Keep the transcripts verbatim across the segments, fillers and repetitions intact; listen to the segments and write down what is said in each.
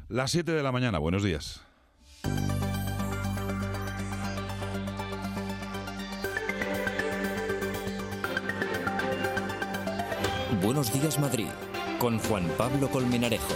Las siete de la mañana, buenos días. Buenos días, Madrid, con Juan Pablo Colmenarejo.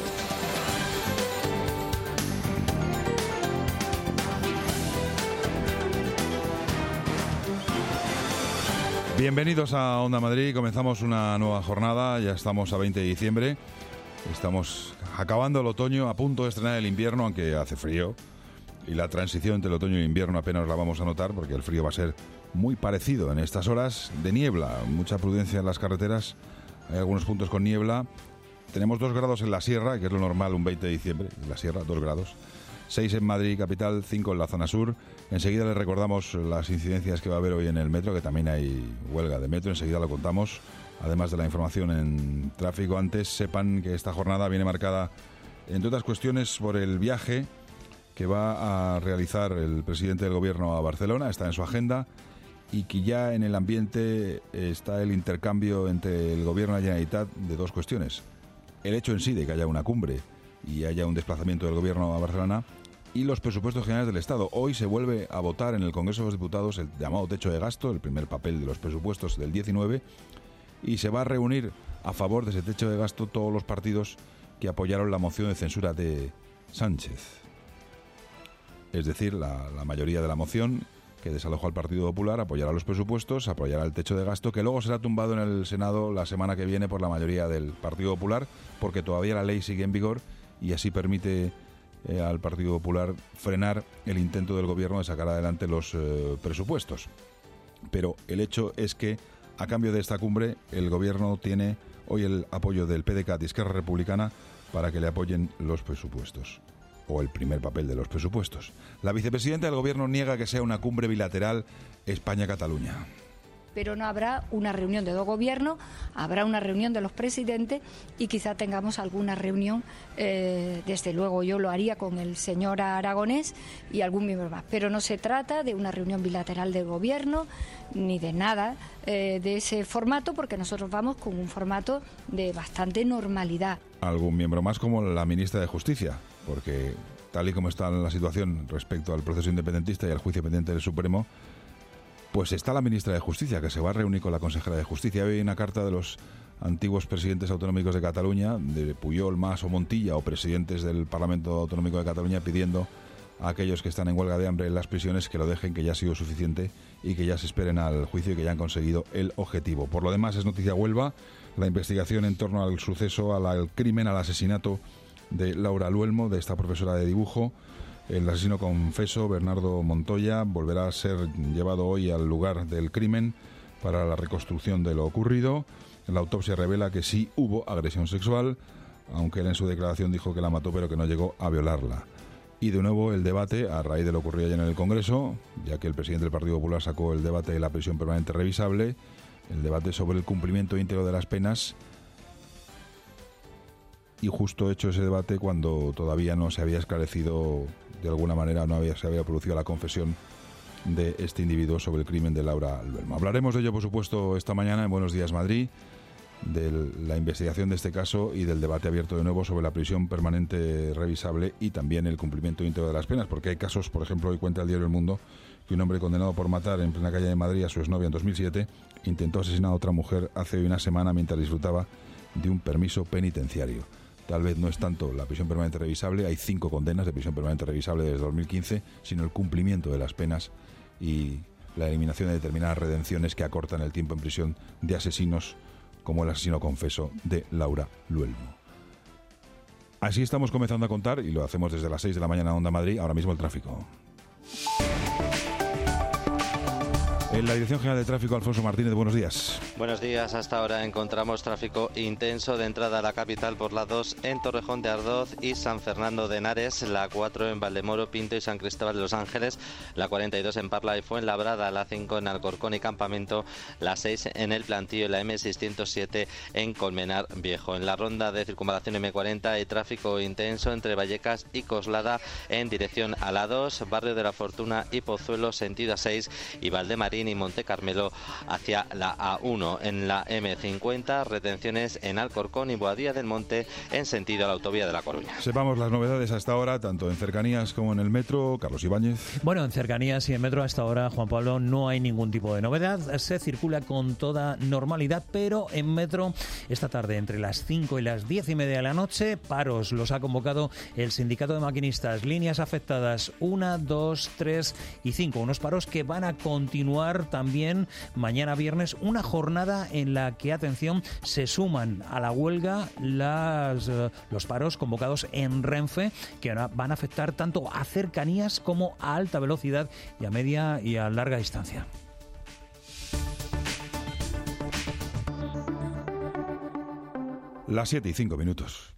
Bienvenidos a Onda Madrid, comenzamos una nueva jornada, ya estamos a veinte de diciembre, estamos acabando el otoño, a punto de estrenar el invierno, aunque hace frío, y la transición entre el otoño y el invierno apenas la vamos a notar, porque el frío va a ser muy parecido en estas horas de niebla, mucha prudencia en las carreteras, hay algunos puntos con niebla, tenemos dos grados en la sierra, que es lo normal un veinte de diciembre, en la sierra, dos grados. seis en Madrid capital, cinco en la zona sur. Enseguida les recordamos las incidencias que va a haber hoy en el metro, que también hay huelga de metro, enseguida lo contamos. Además de la información en tráfico, antes sepan que esta jornada viene marcada, entre otras cuestiones, por el viaje que va a realizar el presidente del gobierno a Barcelona, está en su agenda, y que ya en el ambiente está el intercambio entre el gobierno y la Generalitat de dos cuestiones. El hecho en sí de que haya una cumbre y haya un desplazamiento del gobierno a Barcelona, y los presupuestos generales del Estado. Hoy se vuelve a votar en el Congreso de los Diputados el llamado techo de gasto, el primer papel de los presupuestos del diecinueve, y se va a reunir a favor de ese techo de gasto todos los partidos que apoyaron la moción de censura de Sánchez. Es decir, la, la mayoría de la moción que desalojó al Partido Popular apoyará los presupuestos, apoyará el techo de gasto, que luego será tumbado en el Senado la semana que viene por la mayoría del Partido Popular, porque todavía la ley sigue en vigor y así permite Eh, al Partido Popular frenar el intento del gobierno de sacar adelante los eh, presupuestos. Pero el hecho es que, a cambio de esta cumbre, el gobierno tiene hoy el apoyo del P D C A T y Esquerra Republicana para que le apoyen los presupuestos, o el primer papel de los presupuestos. La vicepresidenta del gobierno niega que sea una cumbre bilateral España-Cataluña. Pero no habrá una reunión de dos gobiernos, habrá una reunión de los presidentes y quizá tengamos alguna reunión, eh, desde luego yo lo haría con el señor Aragonés y algún miembro más, pero no se trata de una reunión bilateral del gobierno ni de nada eh, de ese formato, porque nosotros vamos con un formato de bastante normalidad. Algún miembro más, como la ministra de Justicia, porque tal y como está la situación respecto al proceso independentista y al juicio pendiente del Supremo, pues está la ministra de Justicia, que se va a reunir con la consejera de Justicia. Hoy hay una carta de los antiguos presidentes autonómicos de Cataluña, de Pujol, Mas o Montilla, o presidentes del Parlamento Autonómico de Cataluña, pidiendo a aquellos que están en huelga de hambre en las prisiones que lo dejen, que ya ha sido suficiente y que ya se esperen al juicio y que ya han conseguido el objetivo. Por lo demás, es noticia Huelva la investigación en torno al suceso, al, al crimen, al asesinato de Laura Luelmo, de esta profesora de dibujo. El asesino confeso, Bernardo Montoya, volverá a ser llevado hoy al lugar del crimen para la reconstrucción de lo ocurrido. La autopsia revela que sí hubo agresión sexual, aunque él en su declaración dijo que la mató pero que no llegó a violarla. Y de nuevo el debate a raíz de lo ocurrido ayer en el Congreso, ya que el presidente del Partido Popular sacó el debate de la prisión permanente revisable, el debate sobre el cumplimiento íntegro de las penas. Y justo hecho ese debate cuando todavía no se había esclarecido, de alguna manera no había, se había producido la confesión de este individuo sobre el crimen de Laura Luelmo. Hablaremos de ello, por supuesto, esta mañana en Buenos Días Madrid, de la investigación de este caso y del debate abierto de nuevo sobre la prisión permanente revisable y también el cumplimiento íntegro de las penas, porque hay casos, por ejemplo, hoy cuenta el diario El Mundo, que un hombre condenado por matar en plena calle de Madrid a su exnovia en dos mil siete intentó asesinar a otra mujer hace una semana mientras disfrutaba de un permiso penitenciario. Tal vez no es tanto la prisión permanente revisable, hay cinco condenas de prisión permanente revisable desde dos mil quince, sino el cumplimiento de las penas y la eliminación de determinadas redenciones que acortan el tiempo en prisión de asesinos como el asesino confeso de Laura Luelmo. Así estamos comenzando a contar, y lo hacemos desde las seis de la mañana en Onda Madrid, ahora mismo el tráfico. En la Dirección General de Tráfico, Alfonso Martínez, buenos días. Buenos días. Hasta ahora encontramos tráfico intenso de entrada a la capital por la dos en Torrejón de Ardoz y San Fernando de Henares, la cuatro en Valdemoro, Pinto y San Cristóbal de los Ángeles, la cuarenta y dos en Parla y Fuenlabrada, la cinco en Alcorcón y Campamento, la seis en El Plantío y la eme seiscientos siete en Colmenar Viejo. En la ronda de circunvalación eme cuarenta hay tráfico intenso entre Vallecas y Coslada en dirección a la dos, Barrio de la Fortuna y Pozuelo sentido a seis y Valdemarín y Monte Carmelo hacia la a uno. uno en la eme cincuenta, retenciones en Alcorcón y Boadilla del Monte en sentido a la autovía de La Coruña. Sepamos las novedades hasta ahora, tanto en cercanías como en el metro. Carlos Ibáñez. Bueno, en cercanías y en metro hasta ahora, Juan Pablo, no hay ningún tipo de novedad. Se circula con toda normalidad, pero en metro esta tarde entre las cinco y las diez y media de la noche, paros los ha convocado el Sindicato de Maquinistas. Líneas afectadas uno, dos, tres y cinco. Unos paros que van a continuar también mañana viernes, una jornada en la que, atención, se suman a la huelga las, uh, los paros convocados en Renfe, que van a afectar tanto a cercanías como a alta velocidad y a media y a larga distancia. Las siete y cinco minutos.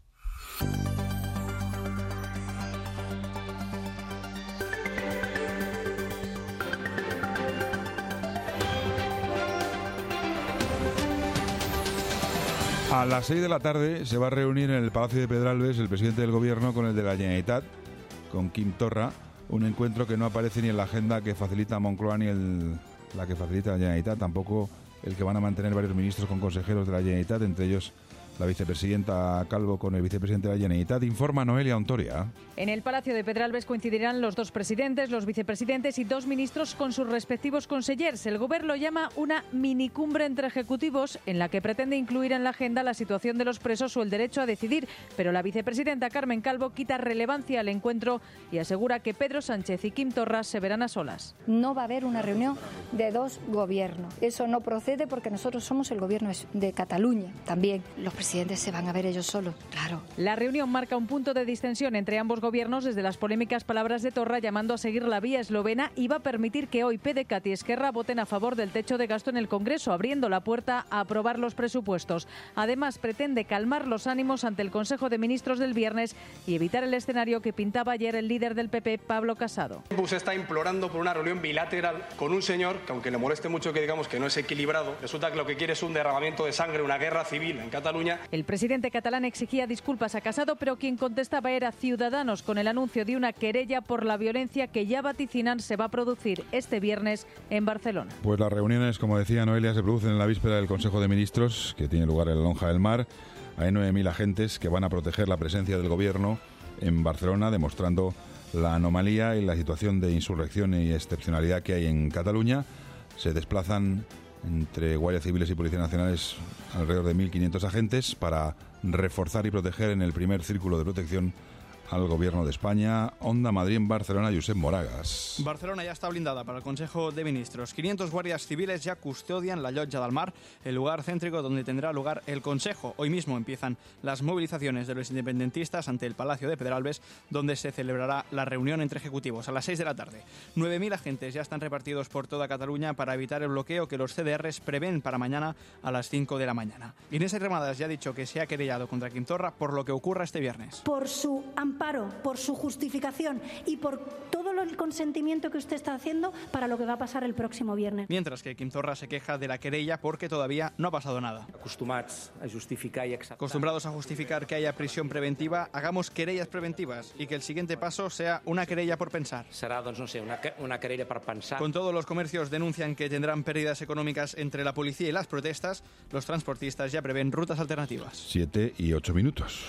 A las seis de la tarde se va a reunir en el Palacio de Pedralbes el presidente del Gobierno con el de la Generalitat, con Quim Torra, un encuentro que no aparece ni en la agenda que facilita Moncloa ni el, la que facilita la Generalitat, tampoco el que van a mantener varios ministros con consejeros de la Generalitat, entre ellos la vicepresidenta Calvo con el vicepresidente de la Generalitat. Informa Noelia Ontoria. En el Palacio de Pedralbes coincidirán los dos presidentes, los vicepresidentes y dos ministros con sus respectivos consellers. El Gobierno lo llama una minicumbre entre ejecutivos en la que pretende incluir en la agenda la situación de los presos o el derecho a decidir. Pero la vicepresidenta Carmen Calvo quita relevancia al encuentro y asegura que Pedro Sánchez y Quim Torra se verán a solas. No va a haber una reunión de dos gobiernos. Eso no procede porque nosotros somos el Gobierno de Cataluña también. Los presidentes se van a ver ellos solos, claro. La reunión marca un punto de distensión entre ambos gobiernos desde las polémicas palabras de Torra llamando a seguir la vía eslovena y va a permitir que hoy PDeCAT y Esquerra voten a favor del techo de gasto en el Congreso, abriendo la puerta a aprobar los presupuestos. Además, pretende calmar los ánimos ante el Consejo de Ministros del viernes y evitar el escenario que pintaba ayer el líder del P P, Pablo Casado. Se está implorando por una reunión bilateral con un señor que, aunque le moleste mucho que digamos que no es equilibrado, resulta que lo que quiere es un derramamiento de sangre, una guerra civil en Cataluña. El presidente catalán exigía disculpas a Casado, pero quien contestaba era Ciudadanos, con el anuncio de una querella por la violencia que ya vaticinan se va a producir este viernes en Barcelona. Pues las reuniones, como decía Noelia, se producen en la víspera del Consejo de Ministros, que tiene lugar en la Lonja del Mar. Hay nueve mil agentes que van a proteger la presencia del Gobierno en Barcelona, demostrando la anomalía y la situación de insurrección y excepcionalidad que hay en Cataluña. Se desplazan entre guardias civiles y policías nacionales alrededor de mil quinientos agentes para reforzar y proteger en el primer círculo de protección al Gobierno de España. Onda Madrid en Barcelona, Josep Moragas. Barcelona ya está blindada para el Consejo de Ministros. quinientos guardias civiles ya custodian la Llotja del Mar, el lugar céntrico donde tendrá lugar el Consejo. Hoy mismo empiezan las movilizaciones de los independentistas ante el Palacio de Pedralbes, donde se celebrará la reunión entre ejecutivos a las seis de la tarde. nueve mil agentes ya están repartidos por toda Cataluña para evitar el bloqueo que los C D Rs prevén para mañana a las cinco de la mañana. Inés Arrimadas ya ha dicho que se ha querellado contra Quim Torra por lo que ocurra este viernes. Por su amparo, por su justificación y por todo el consentimiento que usted está haciendo para lo que va a pasar el próximo viernes. Mientras que Quim Torra se queja de la querella porque todavía no ha pasado nada. Acostumbrados a justificar y acceptar. Acostumbrados a justificar que haya prisión preventiva, hagamos querellas preventivas y que el siguiente paso sea una querella por pensar. Será, doncs, no sé, una, una querella per pensar. Con todo, los comercios denuncian que tendrán pérdidas económicas entre la policía y las protestas. Los transportistas ya prevén rutas alternativas. Siete y ocho minutos.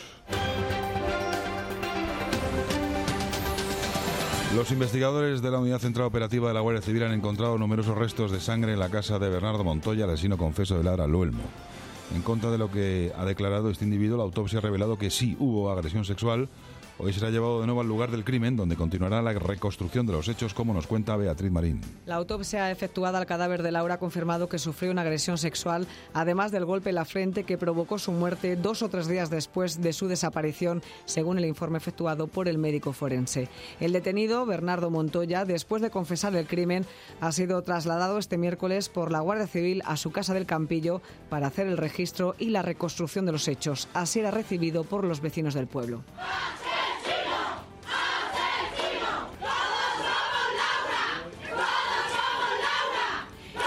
Los investigadores de la Unidad Central Operativa de la Guardia Civil han encontrado numerosos restos de sangre en la casa de Bernardo Montoya, el asesino confeso de Lara Luelmo. En contra de lo que ha declarado este individuo, la autopsia ha revelado que sí hubo agresión sexual. Hoy será llevado de nuevo al lugar del crimen, donde continuará la reconstrucción de los hechos, como nos cuenta Beatriz Marín. La autopsia efectuada al cadáver de Laura ha confirmado que sufrió una agresión sexual, además del golpe en la frente que provocó su muerte dos o tres días después de su desaparición, según el informe efectuado por el médico forense. El detenido, Bernardo Montoya, después de confesar el crimen, ha sido trasladado este miércoles por la Guardia Civil a su casa del Campillo para hacer el registro y la reconstrucción de los hechos. Así era recibido por los vecinos del pueblo.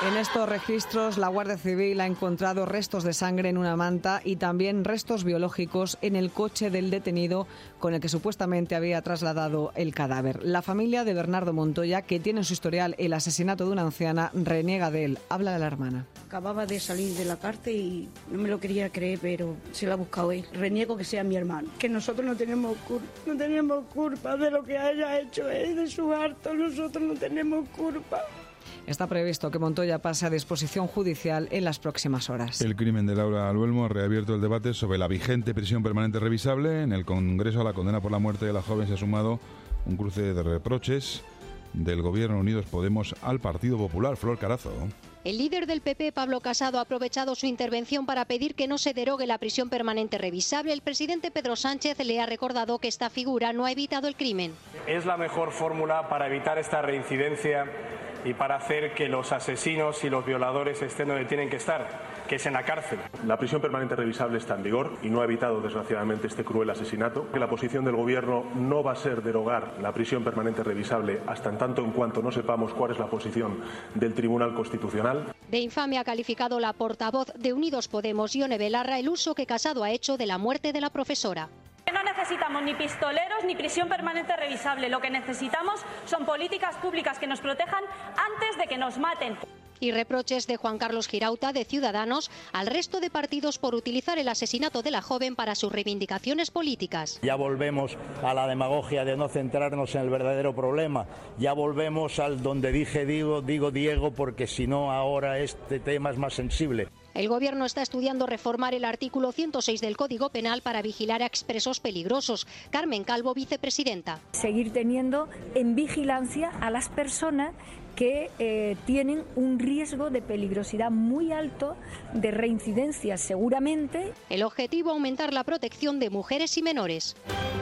En estos registros, la Guardia Civil ha encontrado restos de sangre en una manta y también restos biológicos en el coche del detenido con el que supuestamente había trasladado el cadáver. La familia de Bernardo Montoya, que tiene en su historial el asesinato de una anciana, reniega de él. Habla de la hermana. Acababa de salir de la cárcel y no me lo quería creer, pero se lo ha buscado él. Reniego que sea mi hermano. Que nosotros no tenemos culpa, no tenemos culpa de lo que haya hecho él, de su harto. Nosotros no tenemos culpa. Está previsto que Montoya pase a disposición judicial en las próximas horas. El crimen de Laura Luelmo ha reabierto el debate sobre la vigente prisión permanente revisable. En el Congreso a la condena por la muerte de la joven se ha sumado un cruce de reproches del Gobierno Unidos Podemos al Partido Popular. Flor Carazo. El líder del P P, Pablo Casado, ha aprovechado su intervención para pedir que no se derogue la prisión permanente revisable. El presidente Pedro Sánchez le ha recordado que esta figura no ha evitado el crimen. Es la mejor fórmula para evitar esta reincidencia y para hacer que los asesinos y los violadores estén donde tienen que estar, que es en la cárcel. La prisión permanente revisable está en vigor y no ha evitado, desgraciadamente, este cruel asesinato. La posición del Gobierno no va a ser derogar la prisión permanente revisable hasta en tanto en cuanto no sepamos cuál es la posición del Tribunal Constitucional. De infame ha calificado la portavoz de Unidos Podemos, Ione Belarra, el uso que Casado ha hecho de la muerte de la profesora. No necesitamos ni pistoleros ni prisión permanente revisable. Lo que necesitamos son políticas públicas que nos protejan antes de que nos maten. Y reproches de Juan Carlos Girauta, de Ciudadanos, al resto de partidos por utilizar el asesinato de la joven para sus reivindicaciones políticas. Ya volvemos a la demagogia de no centrarnos en el verdadero problema. Ya volvemos al donde dije digo, digo Diego, porque si no ahora este tema es más sensible. El Gobierno está estudiando reformar el artículo ciento seis del Código Penal para vigilar a expresos peligrosos. Carmen Calvo, vicepresidenta. Seguir teniendo en vigilancia a las personas que eh, tienen un riesgo de peligrosidad muy alto, de reincidencia seguramente. El objetivo, aumentar la protección de mujeres y menores.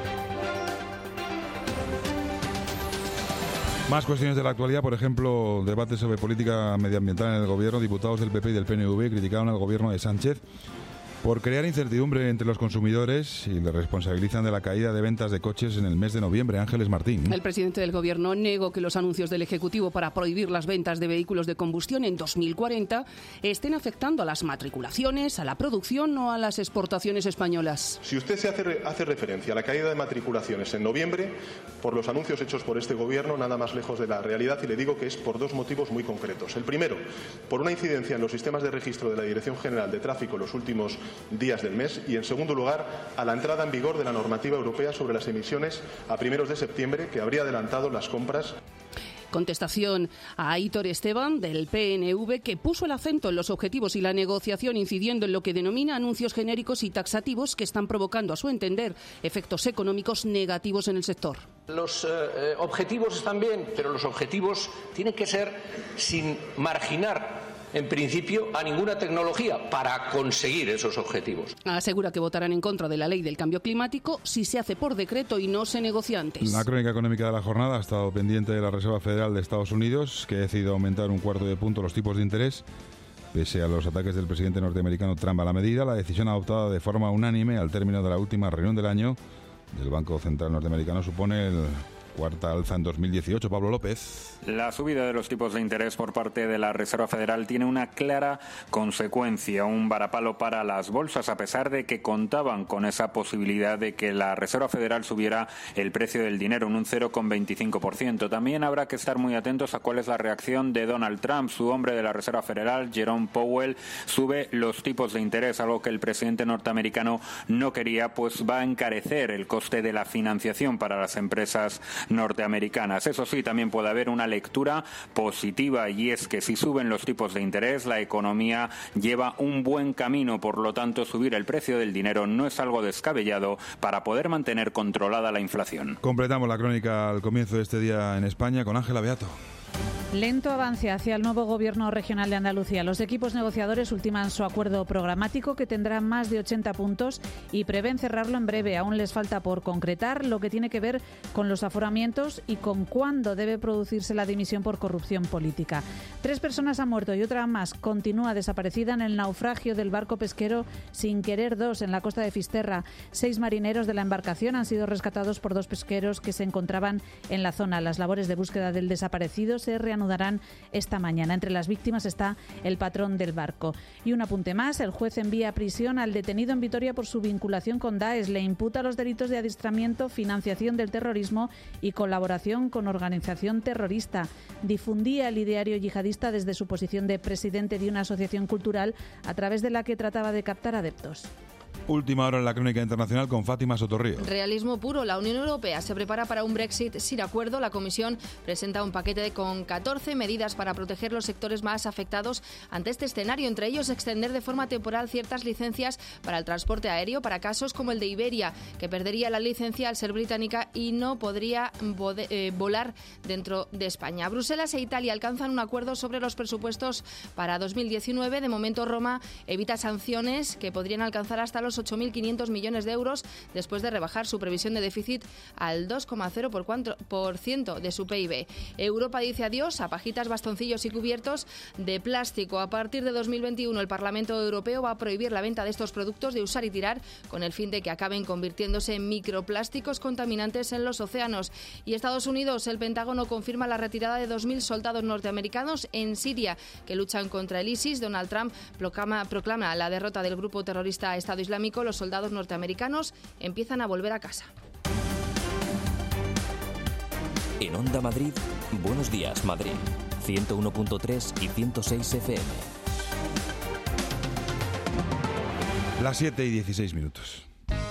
Más cuestiones de la actualidad, por ejemplo, debate sobre política medioambiental en el Gobierno. Diputados del P P y del P N V criticaron al Gobierno de Sánchez por crear incertidumbre entre los consumidores y le responsabilizan de la caída de ventas de coches en el mes de noviembre. Ángeles Martín. El presidente del Gobierno negó que los anuncios del Ejecutivo para prohibir las ventas de vehículos de combustión en dos mil cuarenta estén afectando a las matriculaciones, a la producción o a las exportaciones españolas. Si usted se hace, hace referencia a la caída de matriculaciones en noviembre, por los anuncios hechos por este Gobierno, nada más lejos de la realidad, y le digo que es por dos motivos muy concretos. El primero, por una incidencia en los sistemas de registro de la Dirección General de Tráfico en los últimos días del mes, y en segundo lugar a la entrada en vigor de la normativa europea sobre las emisiones a primeros de septiembre, que habría adelantado las compras. Contestación a Aitor Esteban, del P N V, que puso el acento en los objetivos y la negociación, incidiendo en lo que denomina anuncios genéricos y taxativos que están provocando, a su entender, efectos económicos negativos en el sector. Los eh, objetivos están bien, pero los objetivos tienen que ser sin marginar en principio a ninguna tecnología para conseguir esos objetivos. Asegura que votarán en contra de la ley del cambio climático si se hace por decreto y no se negocia antes. La crónica económica de la jornada ha estado pendiente de la Reserva Federal de Estados Unidos, que ha decidido aumentar un cuarto de punto los tipos de interés. Pese a los ataques del presidente norteamericano Trump a la medida, la decisión adoptada de forma unánime al término de la última reunión del año del Banco Central norteamericano supone el cuarta alza en dos mil dieciocho. Pablo López. La subida de los tipos de interés por parte de la Reserva Federal tiene una clara consecuencia, un varapalo para las bolsas, a pesar de que contaban con esa posibilidad de que la Reserva Federal subiera el precio del dinero en un cero coma veinticinco por ciento. También habrá que estar muy atentos a cuál es la reacción de Donald Trump. Su hombre de la Reserva Federal, Jerome Powell, sube los tipos de interés, algo que el presidente norteamericano no quería, pues va a encarecer el coste de la financiación para las empresas norteamericanas. Eso sí, también puede haber una lectura positiva, y es que si suben los tipos de interés, la economía lleva un buen camino. Por lo tanto, subir el precio del dinero no es algo descabellado para poder mantener controlada la inflación. Completamos la crónica al comienzo de este día en España con Ángela Beato. Lento avance hacia el nuevo Gobierno regional de Andalucía. Los equipos negociadores ultiman su acuerdo programático, que tendrá más de ochenta puntos, y prevén cerrarlo en breve. Aún les falta por concretar lo que tiene que ver con los aforamientos y con cuándo debe producirse la dimisión por corrupción política. Tres personas han muerto y otra más continúa desaparecida en el naufragio del barco pesquero Sin Querer dos en la costa de Fisterra. Seis marineros de la embarcación han sido rescatados por dos pesqueros que se encontraban en la zona. Las labores de búsqueda del desaparecido se reanudaron reanudarán esta mañana. Entre las víctimas está el patrón del barco. Y un apunte más, el juez envía a prisión al detenido en Vitoria por su vinculación con Daesh. Le imputa los delitos de adiestramiento, financiación del terrorismo y colaboración con organización terrorista. Difundía el ideario yihadista desde su posición de presidente de una asociación cultural a través de la que trataba de captar adeptos. Última hora en la crónica internacional con Fátima Sotorrío. Realismo puro. La Unión Europea se prepara para un Brexit sin acuerdo. La Comisión presenta un paquete con catorce medidas para proteger los sectores más afectados ante este escenario. Entre ellos, extender de forma temporal ciertas licencias para el transporte aéreo para casos como el de Iberia, que perdería la licencia al ser británica y no podría eh, volar dentro de España. Bruselas e Italia alcanzan un acuerdo sobre los presupuestos para dos mil diecinueve. De momento, Roma evita sanciones que podrían alcanzar hasta los ocho mil quinientos millones de euros después de rebajar su previsión de déficit al dos coma cero por ciento de su P I B. Europa dice adiós a pajitas, bastoncillos y cubiertos de plástico. A partir de dos mil veintiuno, el Parlamento Europeo va a prohibir la venta de estos productos de usar y tirar con el fin de que acaben convirtiéndose en microplásticos contaminantes en los océanos. Y Estados Unidos, el Pentágono confirma la retirada de dos mil soldados norteamericanos en Siria que luchan contra el ISIS. Donald Trump proclama, proclama la derrota del grupo terrorista Estado Islámico. Los soldados norteamericanos empiezan a volver a casa. En Onda Madrid, Buenos Días Madrid, ciento uno punto tres y ciento seis F M. Las siete y dieciséis minutos.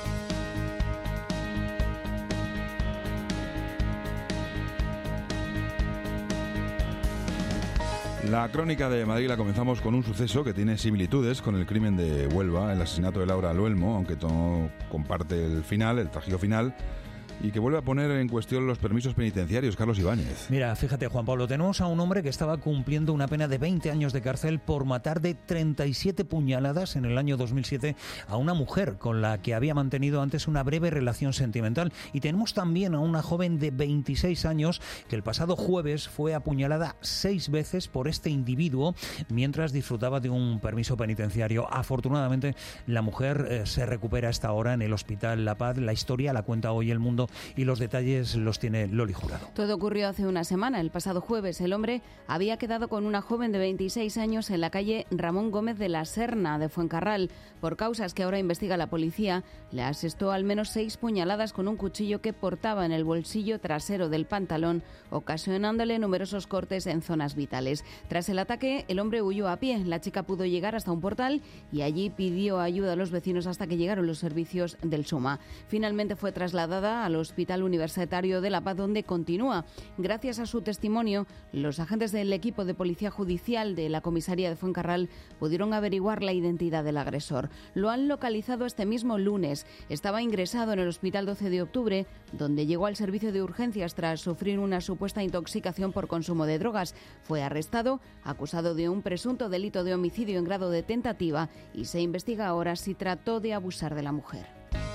La crónica de Madrid la comenzamos con un suceso que tiene similitudes con el crimen de Huelva, el asesinato de Laura Luelmo, aunque no comparte el final, el trágico final, y que vuelve a poner en cuestión los permisos penitenciarios. Carlos Ibáñez. Mira, fíjate, Juan Pablo, tenemos a un hombre que estaba cumpliendo una pena de veinte años de cárcel por matar de treinta y siete puñaladas en el año dos mil siete a una mujer con la que había mantenido antes una breve relación sentimental. Y tenemos también a una joven de veintiséis años que el pasado jueves fue apuñalada seis veces por este individuo mientras disfrutaba de un permiso penitenciario. Afortunadamente, la mujer eh, se recupera hasta ahora en el Hospital La Paz. La historia la cuenta hoy El Mundo y los detalles los tiene Loli Jurado. Todo ocurrió hace una semana. El pasado jueves, el hombre había quedado con una joven de veintiséis años en la calle Ramón Gómez de la Serna de Fuencarral. Por causas que ahora investiga la policía, le asestó al menos seis puñaladas con un cuchillo que portaba en el bolsillo trasero del pantalón, ocasionándole numerosos cortes en zonas vitales. Tras el ataque, el hombre huyó a pie. La chica pudo llegar hasta un portal y allí pidió ayuda a los vecinos hasta que llegaron los servicios del SUMA. Finalmente fue trasladada al Hospital Universitario de La Paz, donde continúa. Gracias a su testimonio, los agentes del equipo de Policía Judicial de la Comisaría de Fuencarral pudieron averiguar la identidad del agresor. Lo han localizado este mismo lunes. Estaba ingresado en el Hospital doce de octubre, donde llegó al servicio de urgencias tras sufrir una supuesta intoxicación por consumo de drogas. Fue arrestado, acusado de un presunto delito de homicidio en grado de tentativa, y se investiga ahora si trató de abusar de la mujer.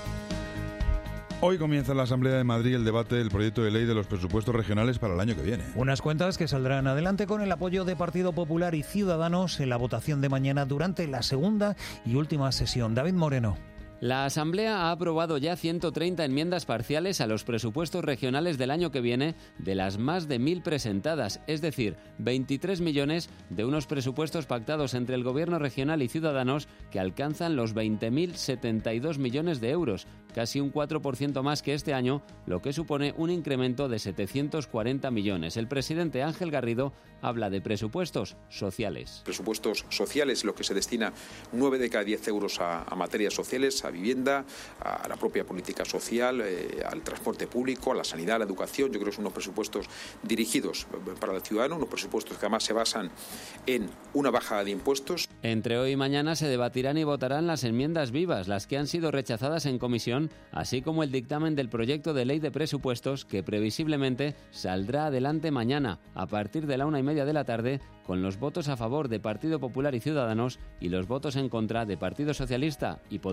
Hoy comienza en la Asamblea de Madrid el debate del proyecto de ley de los presupuestos regionales para el año que viene. Unas cuentas que saldrán adelante con el apoyo de Partido Popular y Ciudadanos en la votación de mañana durante la segunda y última sesión. David Moreno. La Asamblea ha aprobado ya ciento treinta enmiendas parciales a los presupuestos regionales del año que viene de las más de mil presentadas, es decir, veintitrés millones de unos presupuestos pactados entre el Gobierno regional y Ciudadanos que alcanzan los veinte mil setenta y dos millones de euros, casi un cuatro por ciento más que este año, lo que supone un incremento de setecientos cuarenta millones. El presidente Ángel Garrido habla de presupuestos sociales. Presupuestos sociales, lo que se destina nueve de cada diez euros a, a materias sociales, a vivienda, a la propia política social, eh, al transporte público, a la sanidad, a la educación. Yo creo que son unos presupuestos dirigidos para el ciudadano, unos presupuestos que además se basan en una bajada de impuestos. Entre hoy y mañana se debatirán y votarán las enmiendas vivas, las que han sido rechazadas en comisión, así como el dictamen del proyecto de ley de presupuestos que previsiblemente saldrá adelante mañana a partir de la una y media de la tarde, con los votos a favor de Partido Popular y Ciudadanos y los votos en contra de Partido Socialista y Podemos.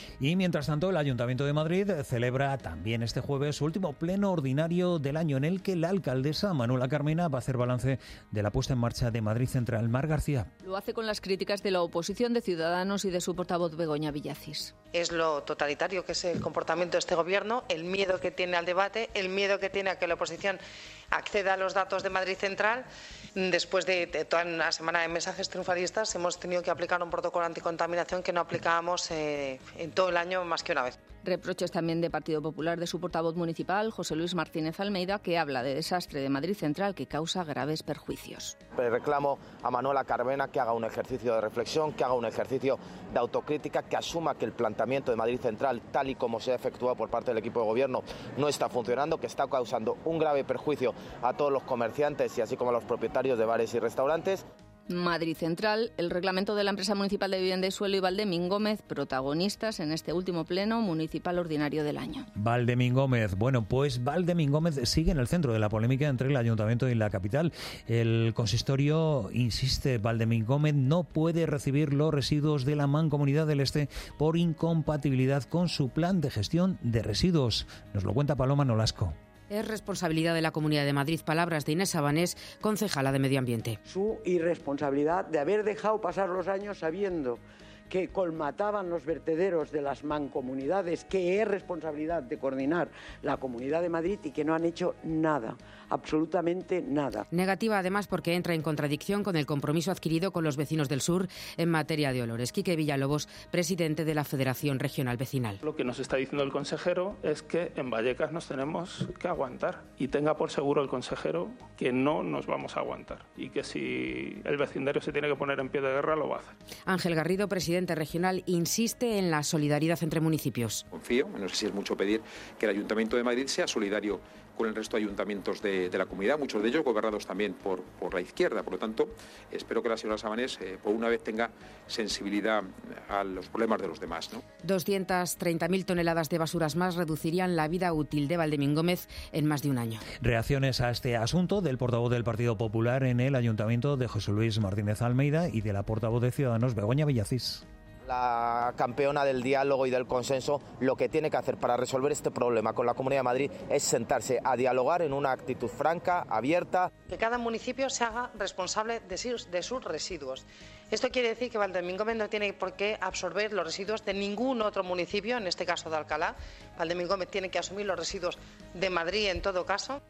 Y mientras tanto, el Ayuntamiento de Madrid celebra también este jueves su último pleno ordinario del año, en el que la alcaldesa Manuela Carmena va a hacer balance de la puesta en marcha de Madrid Central. Mar García. Lo hace con las críticas de la oposición, de Ciudadanos y de su portavoz Begoña Villacís. Es lo totalitario que es el comportamiento de este Gobierno, el miedo que tiene al debate, el miedo que tiene a que la oposición acceda a los datos de Madrid Central. Después de, de toda una semana de mensajes triunfalistas, hemos tenido que aplicar un protocolo anticontaminación que no aplicábamos eh, en todo el año más que una vez. Reproches también de Partido Popular de su portavoz municipal, José Luis Martínez Almeida, que habla de desastre de Madrid Central que causa graves perjuicios. Reclamo a Manuela Carmena que haga un ejercicio de reflexión, que haga un ejercicio de autocrítica, que asuma que el planteamiento de Madrid Central, tal y como se ha efectuado por parte del equipo de gobierno, no está funcionando, que está causando un grave perjuicio a todos los comerciantes y así como a los propietarios de bares y restaurantes. Madrid Central, el reglamento de la empresa municipal de vivienda y suelo y Valdemín Gómez, protagonistas en este último pleno municipal ordinario del año. Valdemín Gómez. Bueno, pues Valdemín Gómez sigue en el centro de la polémica entre el ayuntamiento y la capital. El consistorio insiste, Valdemín Gómez no puede recibir los residuos de la Mancomunidad del Este por incompatibilidad con su plan de gestión de residuos. Nos lo cuenta Paloma Nolasco. Es responsabilidad de la Comunidad de Madrid. Palabras de Inés Sabanés, concejala de Medio Ambiente. Su irresponsabilidad de haber dejado pasar los años sabiendo que colmataban los vertederos de las mancomunidades, que es responsabilidad de coordinar la Comunidad de Madrid y que no han hecho nada, absolutamente nada. Negativa además porque entra en contradicción con el compromiso adquirido con los vecinos del sur en materia de olores. Quique Villalobos, presidente de la Federación Regional Vecinal. Lo que nos está diciendo el consejero es que en Vallecas nos tenemos que aguantar y tenga por seguro el consejero que no nos vamos a aguantar y que si el vecindario se tiene que poner en pie de guerra lo va a hacer. Ángel Garrido, presidente regional, insiste en la solidaridad entre municipios. Confío, no sé si es mucho pedir, que el Ayuntamiento de Madrid sea solidario con el resto de ayuntamientos de, de la comunidad, muchos de ellos gobernados también por, por la izquierda. Por lo tanto, espero que la señora Sabanés eh, por una vez tenga sensibilidad a los problemas de los demás, ¿no? doscientas treinta mil toneladas de basuras más reducirían la vida útil de Valdemín Gómez en más de un año. Reacciones a este asunto del portavoz del Partido Popular en el Ayuntamiento de José Luis Martínez Almeida y de la portavoz de Ciudadanos, Begoña Villacís. La campeona del diálogo y del consenso lo que tiene que hacer para resolver este problema con la Comunidad de Madrid es sentarse a dialogar en una actitud franca, abierta. Que cada municipio se haga responsable de sus, de sus residuos. Esto quiere decir que Valdemín Gómez no tiene por qué absorber los residuos de ningún otro municipio, en este caso de Alcalá. Valdemín Gómez tiene que asumir los residuos de Madrid en todo caso.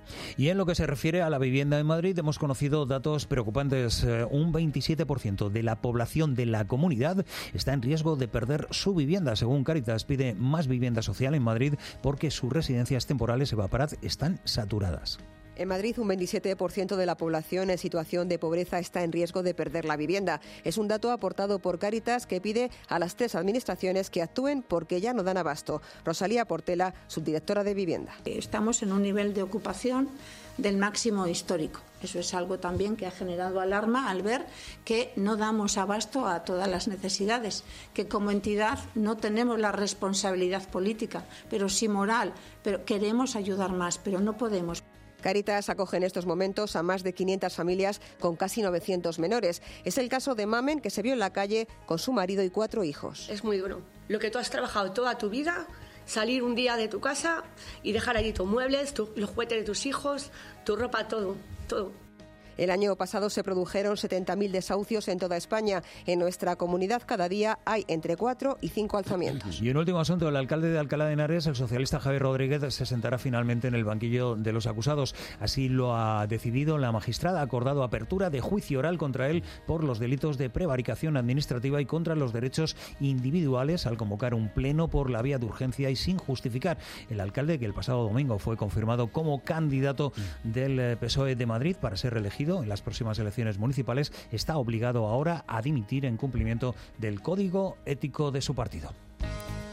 Y en lo que se refiere a la vivienda en Madrid, hemos conocido datos preocupantes. Un veintisiete por ciento de la población de la comunidad está en riesgo de perder su vivienda. Según Cáritas, pide más vivienda social en Madrid porque sus residencias temporales Evaparaz están saturadas. En Madrid, un veintisiete por ciento de la población en situación de pobreza está en riesgo de perder la vivienda. Es un dato aportado por Cáritas, que pide a las tres administraciones que actúen porque ya no dan abasto. Rosalía Portela, subdirectora de Vivienda. Estamos en un nivel de ocupación del máximo histórico. Eso es algo también que ha generado alarma al ver que no damos abasto a todas las necesidades, que como entidad no tenemos la responsabilidad política, pero sí moral, pero queremos ayudar más, pero no podemos. Cáritas acoge en estos momentos a más de quinientas familias con casi novecientos menores. Es el caso de Mamen, que se vio en la calle con su marido y cuatro hijos. Es muy duro. Lo que tú has trabajado toda tu vida, salir un día de tu casa y dejar allí tus muebles, tu, los juguetes de tus hijos, tu ropa, todo, todo. El año pasado se produjeron setenta mil desahucios en toda España. En nuestra comunidad cada día hay entre cuatro y cinco alzamientos. Y en último asunto, el alcalde de Alcalá de Henares, el socialista Javier Rodríguez, se sentará finalmente en el banquillo de los acusados. Así lo ha decidido la magistrada. Ha acordado apertura de juicio oral contra él por los delitos de prevaricación administrativa y contra los derechos individuales al convocar un pleno por la vía de urgencia y sin justificar. El alcalde, que el pasado domingo fue confirmado como candidato del P S O E de Madrid para ser reelegido en las próximas elecciones municipales, está obligado ahora a dimitir en cumplimiento del código ético de su partido.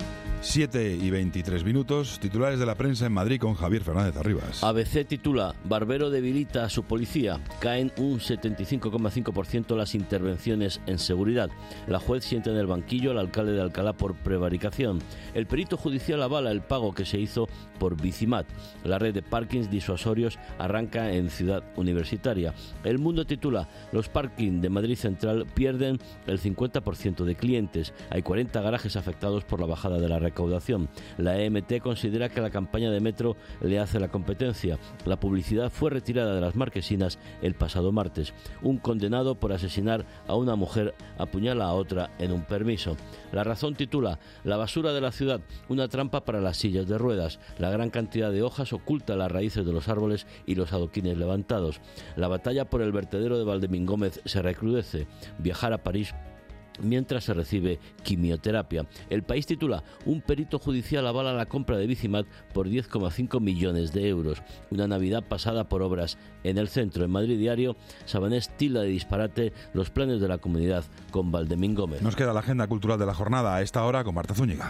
siete y veintitrés minutos, titulares de la prensa en Madrid con Javier Fernández Arribas. A B C titula: Barbero debilita a su policía, caen un setenta y cinco coma cinco por ciento las intervenciones en seguridad. La juez sienta en el banquillo al alcalde de Alcalá por prevaricación. El perito judicial avala el pago que se hizo por Bicimat. La red de parkings disuasorios arranca en Ciudad Universitaria. El Mundo titula: Los parkings de Madrid Central pierden el cincuenta por ciento de clientes. Hay cuarenta garajes afectados por la bajada de la recaudación. La E M T considera que la campaña de Metro le hace la competencia. La publicidad fue retirada de las marquesinas el pasado martes. Un condenado por asesinar a una mujer apuñala a otra en un permiso. La Razón titula: La basura de la ciudad, una trampa para las sillas de ruedas. La gran cantidad de hojas oculta las raíces de los árboles y los adoquines levantados. La batalla por el vertedero de Valdemín-Gómez se recrudece. Viajar a París mientras se recibe quimioterapia. El País titula: Un perito judicial avala la compra de Bicimat por diez coma cinco millones de euros. Una Navidad pasada por obras en el centro. En Madrid Diario, Sabanés tilda de disparate los planes de la comunidad con Valdemín Gómez. Nos queda la agenda cultural de la jornada a esta hora con Marta Zúñiga.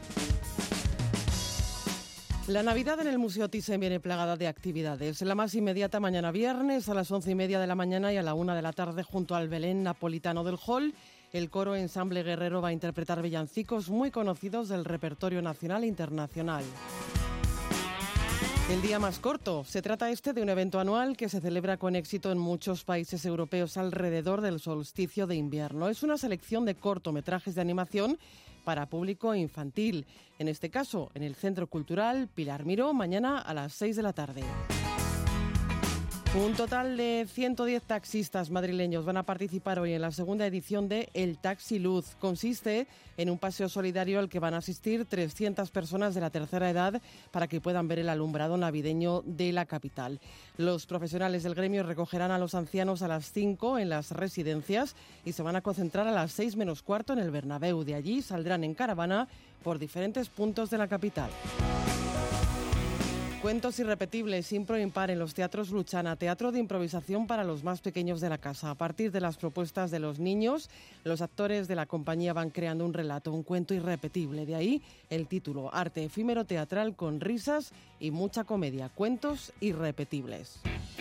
La Navidad en el Museo Thyssen viene plagada de actividades. La más inmediata mañana viernes a las once y media de la mañana y a la una de la tarde junto al Belén napolitano del Hall. El coro Ensamble Guerrero va a interpretar villancicos muy conocidos del repertorio nacional e internacional. El día más corto. Se trata este de un evento anual que se celebra con éxito en muchos países europeos alrededor del solsticio de invierno. Es una selección de cortometrajes de animación para público infantil. En este caso, en el Centro Cultural Pilar Miró, mañana a las seis de la tarde. Un total de ciento diez taxistas madrileños van a participar hoy en la segunda edición de El Taxi Luz. Consiste en un paseo solidario al que van a asistir trescientas personas de la tercera edad para que puedan ver el alumbrado navideño de la capital. Los profesionales del gremio recogerán a los ancianos a las cinco en las residencias y se van a concentrar a las seis menos cuarto en el Bernabéu. De allí saldrán en caravana por diferentes puntos de la capital. Cuentos irrepetibles, impro impar en los teatros Luchana, teatro de improvisación para los más pequeños de la casa. A partir de las propuestas de los niños, los actores de la compañía van creando un relato, un cuento irrepetible. De ahí el título, arte efímero teatral con risas y mucha comedia, cuentos irrepetibles.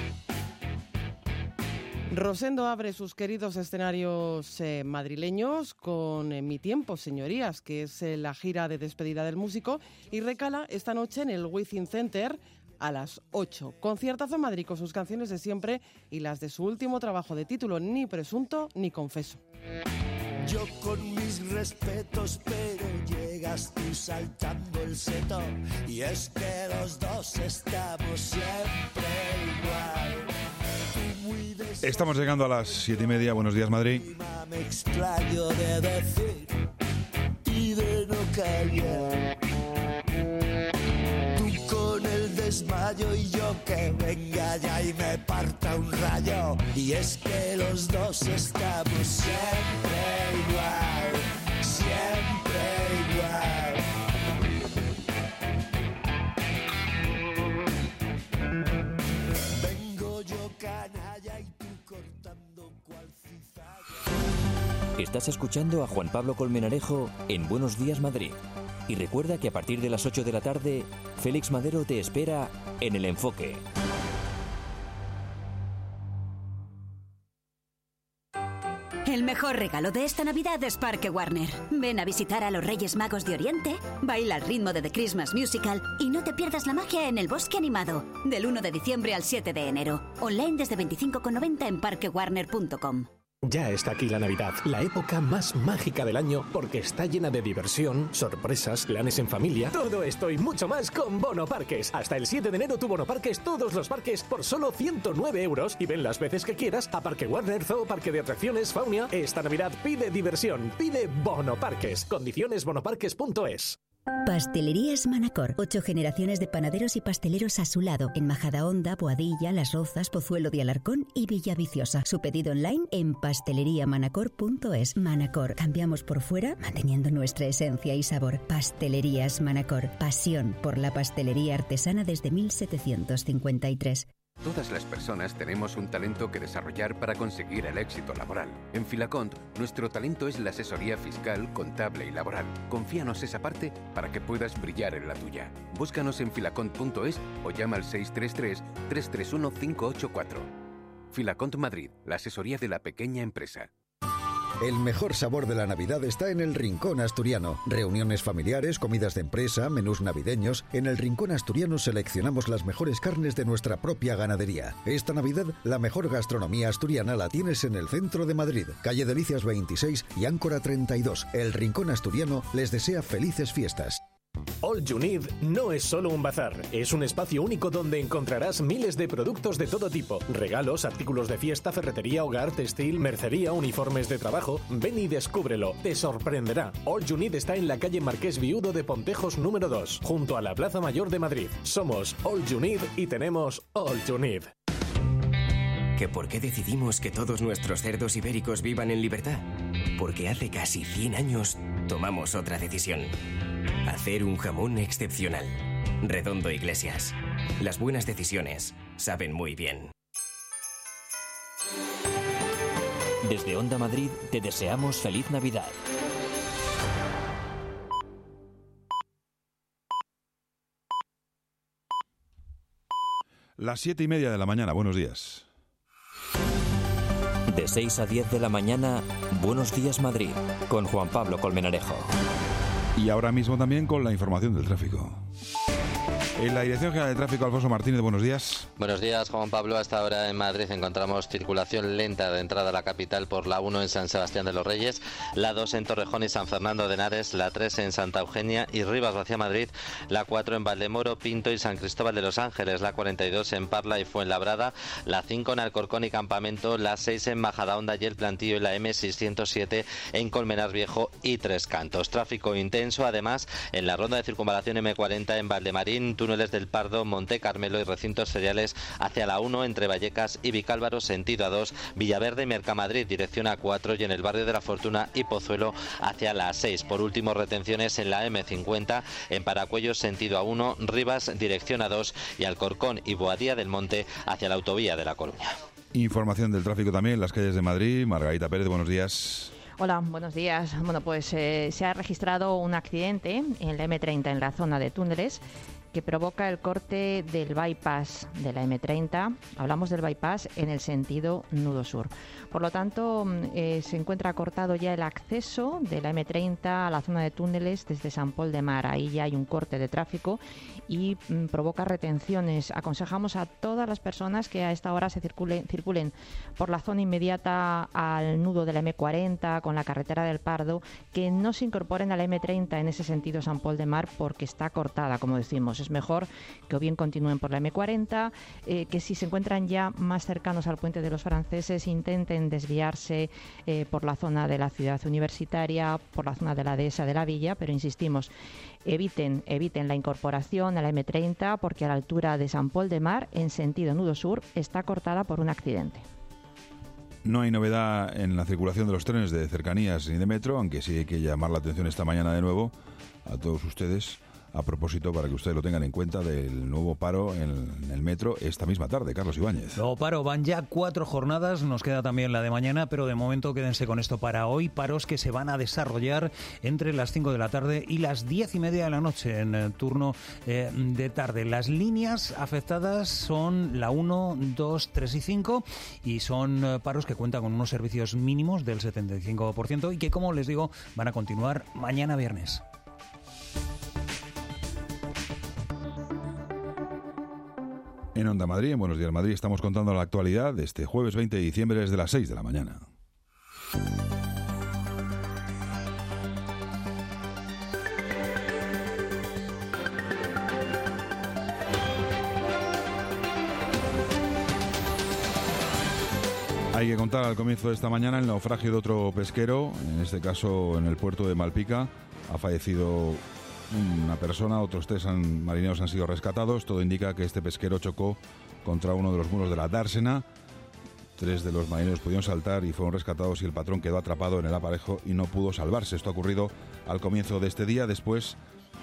Rosendo abre sus queridos escenarios eh, madrileños con eh, Mi Tiempo, Señorías, que es eh, la gira de despedida del músico, y recala esta noche en el Wizzing Center a las ocho. Conciertazo en Madrid con sus canciones de siempre y las de su último trabajo de título, Ni Presunto ni Confeso. Yo con mis respetos, pero llegas tú saltando el seto, y es que los dos estamos siempre igual. Estamos llegando a las siete y media. Buenos días, Madrid. Me extraño de decir y de no callar. Tú con el desmayo y yo que venga ya y me parta un rayo. Y es que los dos estamos siempre igual, siempre igual. Vengo yo canalla y Estás escuchando a Juan Pablo Colmenarejo en Buenos Días Madrid. Y recuerda que a partir de las ocho de la tarde, Félix Madero te espera en El Enfoque. El mejor regalo de esta Navidad es Parque Warner. Ven a visitar a los Reyes Magos de Oriente, baila al ritmo de The Christmas Musical y no te pierdas la magia en el Bosque Animado, del uno de diciembre al siete de enero. Online desde veinticinco con noventa en parque warner punto com. Ya está aquí la Navidad, la época más mágica del año, porque está llena de diversión, sorpresas, planes en familia. Todo esto y mucho más con Bono Parques. Hasta el siete de enero tu Bono Parques, todos los parques por solo ciento nueve euros y ven las veces que quieras a Parque Warner, Zoo, Parque de Atracciones, Faunia. Esta Navidad pide diversión, pide Bono Parques. Condiciones bonoparques punto es. Pastelerías Manacor. Ocho generaciones de panaderos y pasteleros a su lado. En Majadahonda, Boadilla, Las Rozas, Pozuelo de Alarcón y Villaviciosa. Su pedido online en pastelería manacor punto es. Manacor. Cambiamos por fuera, manteniendo nuestra esencia y sabor. Pastelerías Manacor. Pasión por la pastelería artesana desde mil setecientos cincuenta y tres. Todas las personas tenemos un talento que desarrollar para conseguir el éxito laboral. En Filacont, nuestro talento es la asesoría fiscal, contable y laboral. Confíanos esa parte para que puedas brillar en la tuya. Búscanos en filacont punto es o llama al seis tres tres, tres tres uno, cinco ocho cuatro. Filacont Madrid, la asesoría de la pequeña empresa. El mejor sabor de la Navidad está en el Rincón Asturiano. Reuniones familiares, comidas de empresa, menús navideños. En el Rincón Asturiano seleccionamos las mejores carnes de nuestra propia ganadería. Esta Navidad, la mejor gastronomía asturiana la tienes en el centro de Madrid, calle Delicias veintiséis y Áncora treinta y dos. El Rincón Asturiano les desea felices fiestas. All You Need no es solo un bazar, es un espacio único donde encontrarás miles de productos de todo tipo. Regalos, artículos de fiesta, ferretería, hogar, textil, mercería, uniformes de trabajo. Ven y descúbrelo, te sorprenderá. All You Need está en la calle Marqués Viudo de Pontejos número dos, junto a la Plaza Mayor de Madrid. Somos All You Need y tenemos All You Need. ¿Que por qué decidimos que todos nuestros cerdos ibéricos vivan en libertad? Porque hace casi cien años tomamos otra decisión. Hacer un jamón excepcional. Redondo Iglesias. Las buenas decisiones saben muy bien. Desde Onda Madrid te deseamos feliz Navidad. Las siete y media de la mañana, buenos días. De seis a diez de la mañana, Buenos Días Madrid, con Juan Pablo Colmenarejo. Y ahora mismo también con la información del tráfico. En la Dirección General de Tráfico, Alfonso Martínez, buenos días. Buenos días, Juan Pablo. Hasta ahora en Madrid encontramos circulación lenta de entrada a la capital por la uno en San Sebastián de los Reyes, la dos en Torrejón y San Fernando de Henares, la tres en Santa Eugenia y Rivas hacia Madrid, la cuatro en Valdemoro, Pinto y San Cristóbal de los Ángeles, la cuarenta y dos en Parla y Fuenlabrada, la cinco en Alcorcón y Campamento, la seis en Majadahonda y El Plantillo y la eme seiscientos siete en Colmenar Viejo y Tres Cantos. Tráfico intenso, además, en la ronda de circunvalación eme cuarenta en Valdemarín, túneles del Pardo, Monte Carmelo y recintos feriales hacia la uno entre Vallecas y Vicálvaro, sentido A dos, Villaverde y Mercamadrid, dirección A cuatro y en el barrio de la Fortuna y Pozuelo hacia la seis. Por último, retenciones en la eme cincuenta, en Paracuellos, sentido A uno, Rivas, dirección A dos y Alcorcón y Boadía del Monte hacia la autovía de La Coruña. Información del tráfico también en las calles de Madrid. Margarita Pérez, buenos días. Hola, buenos días. Bueno, pues eh, se ha registrado un accidente en la eme treinta en la zona de túneles que provoca el corte del bypass de la eme treinta. Hablamos del bypass en el sentido nudo sur. Por lo tanto, eh, se encuentra cortado ya el acceso de la eme treinta a la zona de túneles desde San Pol de Mar. Ahí ya hay un corte de tráfico y mm, provoca retenciones. Aconsejamos a todas las personas que a esta hora se circulen, circulen por la zona inmediata al nudo de la eme cuarenta con la carretera del Pardo, que no se incorporen a la eme treinta en ese sentido San Pol de Mar porque está cortada, como decimos. Es mejor que o bien continúen por la eme cuarenta, eh, que si se encuentran ya más cercanos al puente de los franceses intenten desviarse eh, por la zona de la ciudad universitaria, por la zona de la dehesa de la Villa, pero insistimos, eviten, eviten la incorporación a la eme treinta porque a la altura de San Pol de Mar, en sentido nudo sur, está cortada por un accidente. No hay novedad en la circulación de los trenes de cercanías ni de metro, aunque sí hay que llamar la atención esta mañana de nuevo a todos ustedes, a propósito, para que ustedes lo tengan en cuenta, del nuevo paro en el metro esta misma tarde. Carlos Ibáñez. Nuevo paro, van ya cuatro jornadas, nos queda también la de mañana, pero de momento quédense con esto para hoy. Paros que se van a desarrollar entre las cinco de la tarde y las diez y media de la noche, en el turno eh, de tarde. Las líneas afectadas son la uno, dos, tres y cinco y son eh, paros que cuentan con unos servicios mínimos del setenta y cinco por ciento y que, como les digo, van a continuar mañana viernes. En Onda Madrid, en Buenos Días Madrid, estamos contando la actualidad de este jueves veinte de diciembre desde las seis de la mañana. Hay que contar al comienzo de esta mañana el naufragio de otro pesquero, en este caso en el puerto de Malpica. Ha fallecido una persona, otros tres han, marineros han sido rescatados. Todo indica que este pesquero chocó contra uno de los muros de la dársena. Tres de los marineros pudieron saltar y fueron rescatados y el patrón quedó atrapado en el aparejo y no pudo salvarse. Esto ha ocurrido al comienzo de este día, después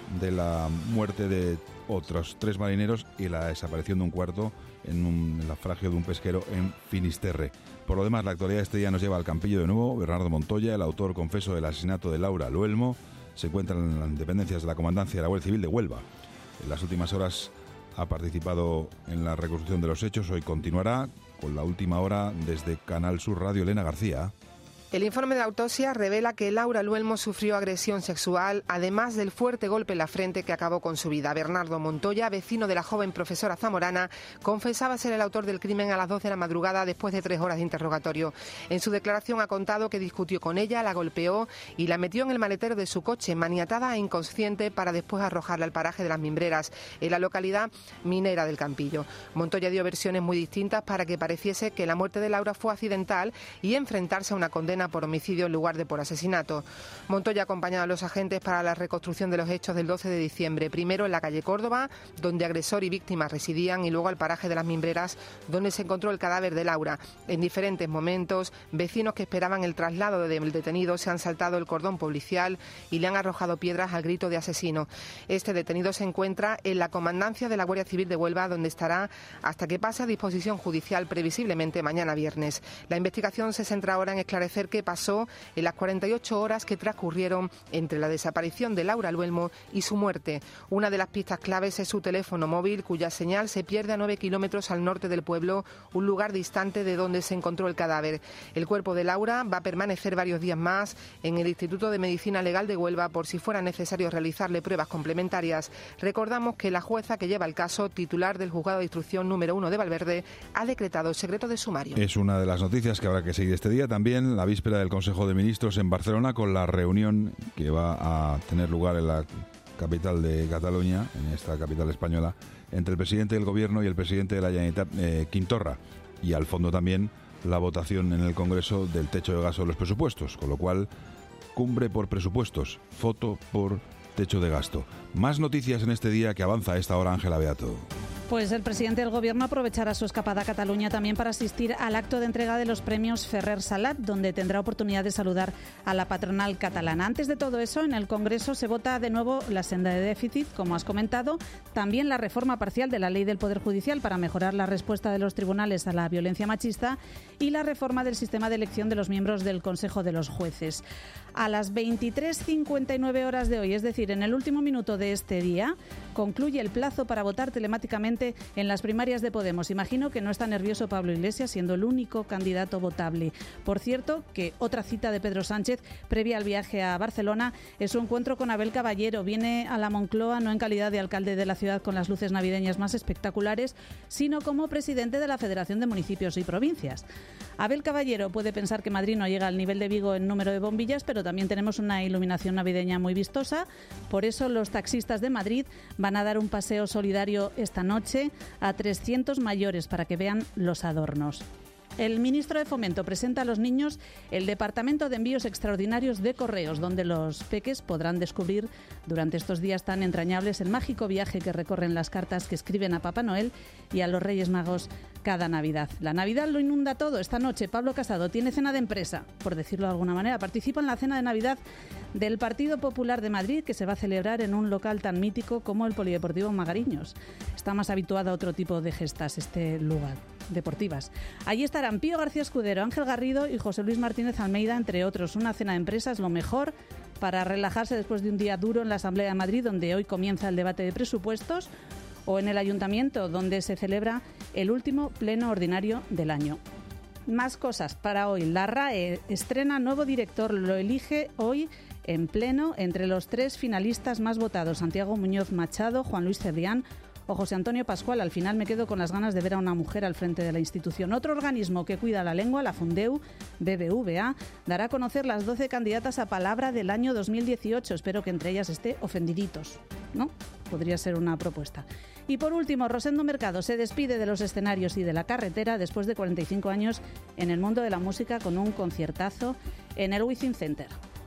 de la muerte de otros tres marineros y la desaparición de un cuarto en, un, en el naufragio de un pesquero en Finisterre. Por lo demás, la actualidad de este día nos lleva al Campillo de nuevo. Bernardo Montoya, el autor confeso del asesinato de Laura Luelmo, se encuentra en las dependencias de la Comandancia de la Guardia Civil de Huelva. En las últimas horas ha participado en la reconstrucción de los hechos. Hoy continuará con la última hora desde Canal Sur Radio. Elena García. El informe de autopsia revela que Laura Luelmo sufrió agresión sexual, además del fuerte golpe en la frente que acabó con su vida. Bernardo Montoya, vecino de la joven profesora zamorana, confesaba ser el autor del crimen a las dos de la madrugada después de tres horas de interrogatorio. En su declaración ha contado que discutió con ella, la golpeó y la metió en el maletero de su coche, maniatada e inconsciente, para después arrojarla al paraje de las Mimbreras, en la localidad minera del Campillo. Montoya dio versiones muy distintas para que pareciese que la muerte de Laura fue accidental y enfrentarse a una condena por homicidio en lugar de por asesinato. Montoya acompañaba a los agentes para la reconstrucción de los hechos del doce de diciembre, primero en la calle Córdoba, donde agresor y víctima residían, y luego al paraje de las Mimbreras, donde se encontró el cadáver de Laura. En diferentes momentos, vecinos que esperaban el traslado del detenido se han saltado el cordón policial y le han arrojado piedras al grito de asesino. Este detenido se encuentra en la comandancia de la Guardia Civil de Huelva, donde estará hasta que pase a disposición judicial, previsiblemente mañana viernes. La investigación se centra ahora en esclarecer qué pasó en las cuarenta y ocho horas que transcurrieron entre la desaparición de Laura Luelmo y su muerte. Una de las pistas claves es su teléfono móvil, cuya señal se pierde a nueve kilómetros al norte del pueblo, un lugar distante de donde se encontró el cadáver. El cuerpo de Laura va a permanecer varios días más en el Instituto de Medicina Legal de Huelva por si fuera necesario realizarle pruebas complementarias. Recordamos que la jueza que lleva el caso, titular del Juzgado de Instrucción número uno de Valverde, ha decretado secreto de sumario. Es una de las noticias que habrá que seguir este día. También la víspera del Consejo de Ministros en Barcelona, con la reunión que va a tener lugar en la capital de Cataluña, en esta capital española, entre el presidente del Gobierno y el presidente de la Generalitat, eh, Quim Torra, y al fondo también la votación en el Congreso del techo de gasto de los presupuestos, con lo cual cumbre por presupuestos, foto por techo de gasto. Más noticias en este día que avanza a esta hora Ángela Beato. Pues el presidente del Gobierno aprovechará su escapada a Cataluña también para asistir al acto de entrega de los premios Ferrer Salat, donde tendrá oportunidad de saludar a la patronal catalana. Antes de todo eso, en el Congreso se vota de nuevo la senda de déficit, como has comentado, también la reforma parcial de la Ley del Poder Judicial para mejorar la respuesta de los tribunales a la violencia machista y la reforma del sistema de elección de los miembros del Consejo de los Jueces. A las veintitrés cincuenta y nueve horas de hoy, es decir, en el último minuto de este día, concluye el plazo para votar telemáticamente en las primarias de Podemos. Imagino que no está nervioso Pablo Iglesias, siendo el único candidato votable. Por cierto, que otra cita de Pedro Sánchez previa al viaje a Barcelona es su encuentro con Abel Caballero. Viene a la Moncloa no en calidad de alcalde de la ciudad con las luces navideñas más espectaculares, sino como presidente de la Federación de Municipios y Provincias. Abel Caballero puede pensar que Madrid no llega al nivel de Vigo en número de bombillas, pero también tenemos una iluminación navideña muy vistosa. Por eso los taxistas de Madrid van a dar un paseo solidario esta noche a trescientos mayores para que vean los adornos. El ministro de Fomento presenta a los niños el Departamento de Envíos Extraordinarios de Correos, donde los peques podrán descubrir durante estos días tan entrañables el mágico viaje que recorren las cartas que escriben a Papá Noel y a los Reyes Magos cada Navidad. La Navidad lo inunda todo. Esta noche Pablo Casado tiene cena de empresa, por decirlo de alguna manera. Participa en la cena de Navidad del Partido Popular de Madrid, que se va a celebrar en un local tan mítico como el Polideportivo Magariños. Está más habituado a otro tipo de gestas este lugar, deportivas. Allí estarán Pío García Escudero, Ángel Garrido y José Luis Martínez Almeida, entre otros. Una cena de empresa es lo mejor para relajarse después de un día duro en la Asamblea de Madrid, donde hoy comienza el debate de presupuestos, o en el Ayuntamiento, donde se celebra el último pleno ordinario del año. Más cosas para hoy. La R A E estrena nuevo director, lo elige hoy en pleno entre los tres finalistas más votados: Santiago Muñoz Machado, Juan Luis Cebrián o José Antonio Pascual. Al final me quedo con las ganas de ver a una mujer al frente de la institución. Otro organismo que cuida la lengua, la Fundeu B B V A, dará a conocer las doce candidatas a palabra del año dos mil dieciocho. Espero que entre ellas esté Ofendiditos, ¿no? Podría ser una propuesta. Y por último, Rosendo Mercado se despide de los escenarios y de la carretera después de cuarenta y cinco años en el mundo de la música con un conciertazo en el Wizzing Center.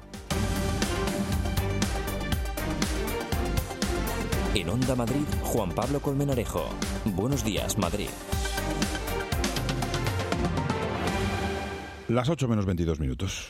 En Onda Madrid, Juan Pablo Colmenarejo. Buenos días, Madrid. Las ocho menos veintidós minutos.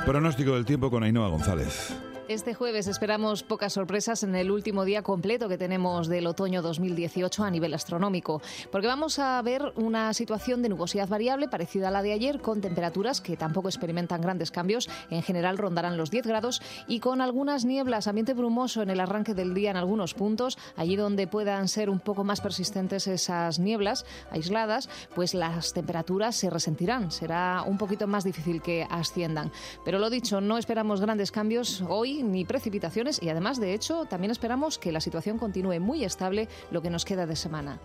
Pronóstico del tiempo con Ainhoa González. Este jueves esperamos pocas sorpresas en el último día completo que tenemos del otoño dos mil dieciocho a nivel astronómico, porque vamos a ver una situación de nubosidad variable parecida a la de ayer, con temperaturas que tampoco experimentan grandes cambios, en general rondarán los diez grados, y con algunas nieblas, ambiente brumoso en el arranque del día en algunos puntos. Allí donde puedan ser un poco más persistentes esas nieblas aisladas, pues las temperaturas se resentirán, será un poquito más difícil que asciendan. Pero lo dicho, no esperamos grandes cambios hoy ni precipitaciones, y además, de hecho, también esperamos que la situación continúe muy estable lo que nos queda de semana.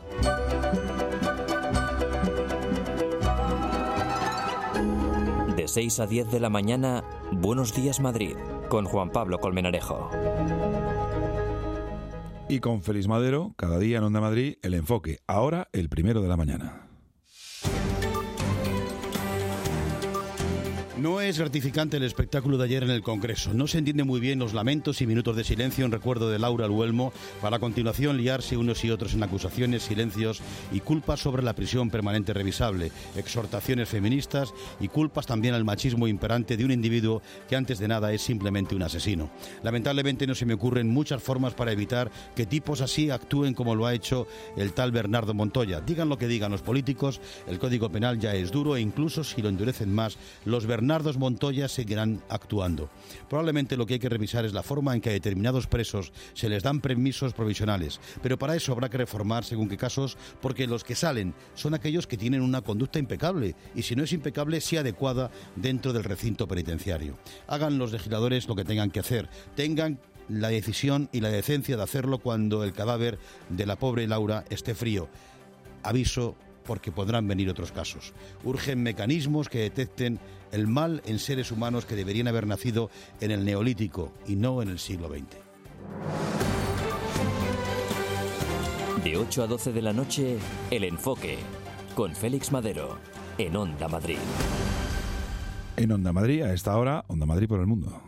De seis a diez de la mañana, Buenos Días Madrid, con Juan Pablo Colmenarejo. Y con Félix Madero, cada día en Onda Madrid, el enfoque. Ahora, el primero de la mañana. No es gratificante el espectáculo de ayer en el Congreso. No se entiende muy bien los lamentos y minutos de silencio en recuerdo de Laura Luelmo, para a continuación liarse unos y otros en acusaciones, silencios y culpas sobre la prisión permanente revisable, exhortaciones feministas y culpas también al machismo imperante de un individuo que antes de nada es simplemente un asesino. Lamentablemente no se me ocurren muchas formas para evitar que tipos así actúen como lo ha hecho el tal Bernardo Montoya. Digan lo que digan los políticos, el Código Penal ya es duro e incluso si lo endurecen más, los Bernardos Montoya seguirán actuando. Probablemente lo que hay que revisar es la forma en que a determinados presos se les dan permisos provisionales, pero para eso habrá que reformar según qué casos, porque los que salen son aquellos que tienen una conducta impecable, y si no es impecable, sí adecuada dentro del recinto penitenciario. Hagan los legisladores lo que tengan que hacer, tengan la decisión y la decencia de hacerlo cuando el cadáver de la pobre Laura esté frío. Aviso, porque podrán venir otros casos. Urgen mecanismos que detecten el mal en seres humanos que deberían haber nacido en el Neolítico y no en el siglo veinte. De ocho a doce de la noche, El Enfoque, con Félix Madero, en Onda Madrid. En Onda Madrid, a esta hora, Onda Madrid por el mundo.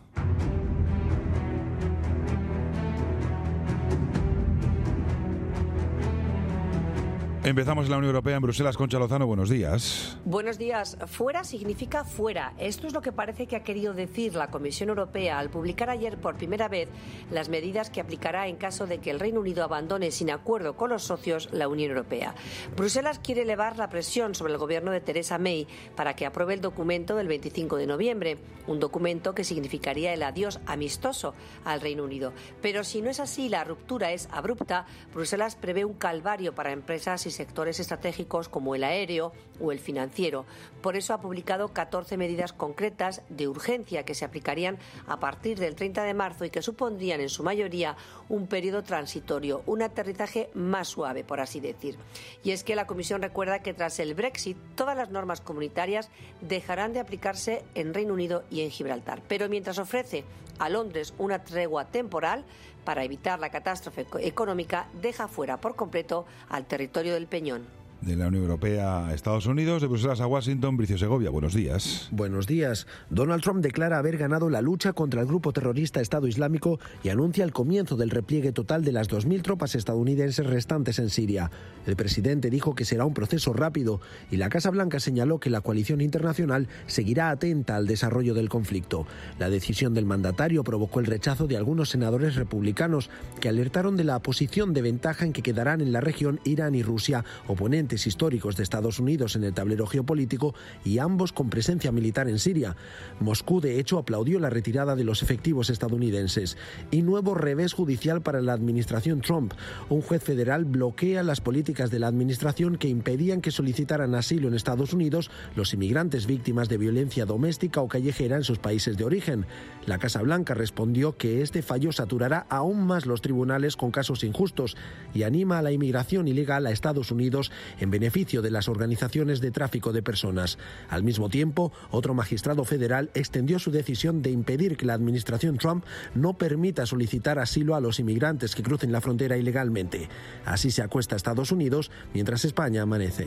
Empezamos en la Unión Europea, en Bruselas. Concha Lozano, buenos días. Buenos días. Fuera significa fuera. Esto es lo que parece que ha querido decir la Comisión Europea al publicar ayer por primera vez las medidas que aplicará en caso de que el Reino Unido abandone sin acuerdo con los socios la Unión Europea. Bruselas quiere elevar la presión sobre el gobierno de Theresa May para que apruebe el documento del veinticinco de noviembre, un documento que significaría el adiós amistoso al Reino Unido. Pero si no es así, la ruptura es abrupta, Bruselas prevé un calvario para empresas y sectores estratégicos como el aéreo o el financiero. Por eso ha publicado catorce medidas concretas de urgencia que se aplicarían a partir del treinta de marzo y que supondrían en su mayoría un periodo transitorio, un aterrizaje más suave, por así decir. Y es que la Comisión recuerda que tras el Brexit todas las normas comunitarias dejarán de aplicarse en Reino Unido y en Gibraltar. Pero mientras ofrece a Londres una tregua temporal para evitar la catástrofe económica, deja fuera por completo al territorio del Peñón. De la Unión Europea a Estados Unidos, de Bruselas a Washington, Bricio Segovia, buenos días. Buenos días. Donald Trump declara haber ganado la lucha contra el grupo terrorista Estado Islámico y anuncia el comienzo del repliegue total de las dos mil tropas estadounidenses restantes en Siria. El presidente dijo que será un proceso rápido y la Casa Blanca señaló que la coalición internacional seguirá atenta al desarrollo del conflicto. La decisión del mandatario provocó el rechazo de algunos senadores republicanos que alertaron de la posición de ventaja en que quedarán en la región Irán y Rusia, oponentes históricos de Estados Unidos en el tablero geopolítico y ambos con presencia militar en Siria. Moscú, de hecho, aplaudió la retirada de los efectivos estadounidenses. Y nuevo revés judicial para la administración Trump. Un juez federal bloquea las políticas de la administración que impedían que solicitaran asilo en Estados Unidos los inmigrantes víctimas de violencia doméstica o callejera en sus países de origen. La Casa Blanca respondió que este fallo saturará aún más los tribunales con casos injustos y anima a la inmigración ilegal a Estados Unidos en beneficio de las organizaciones de tráfico de personas. Al mismo tiempo, otro magistrado federal extendió su decisión de impedir que la administración Trump no permita solicitar asilo a los inmigrantes que crucen la frontera ilegalmente. Así se acuesta Estados Unidos mientras España amanece.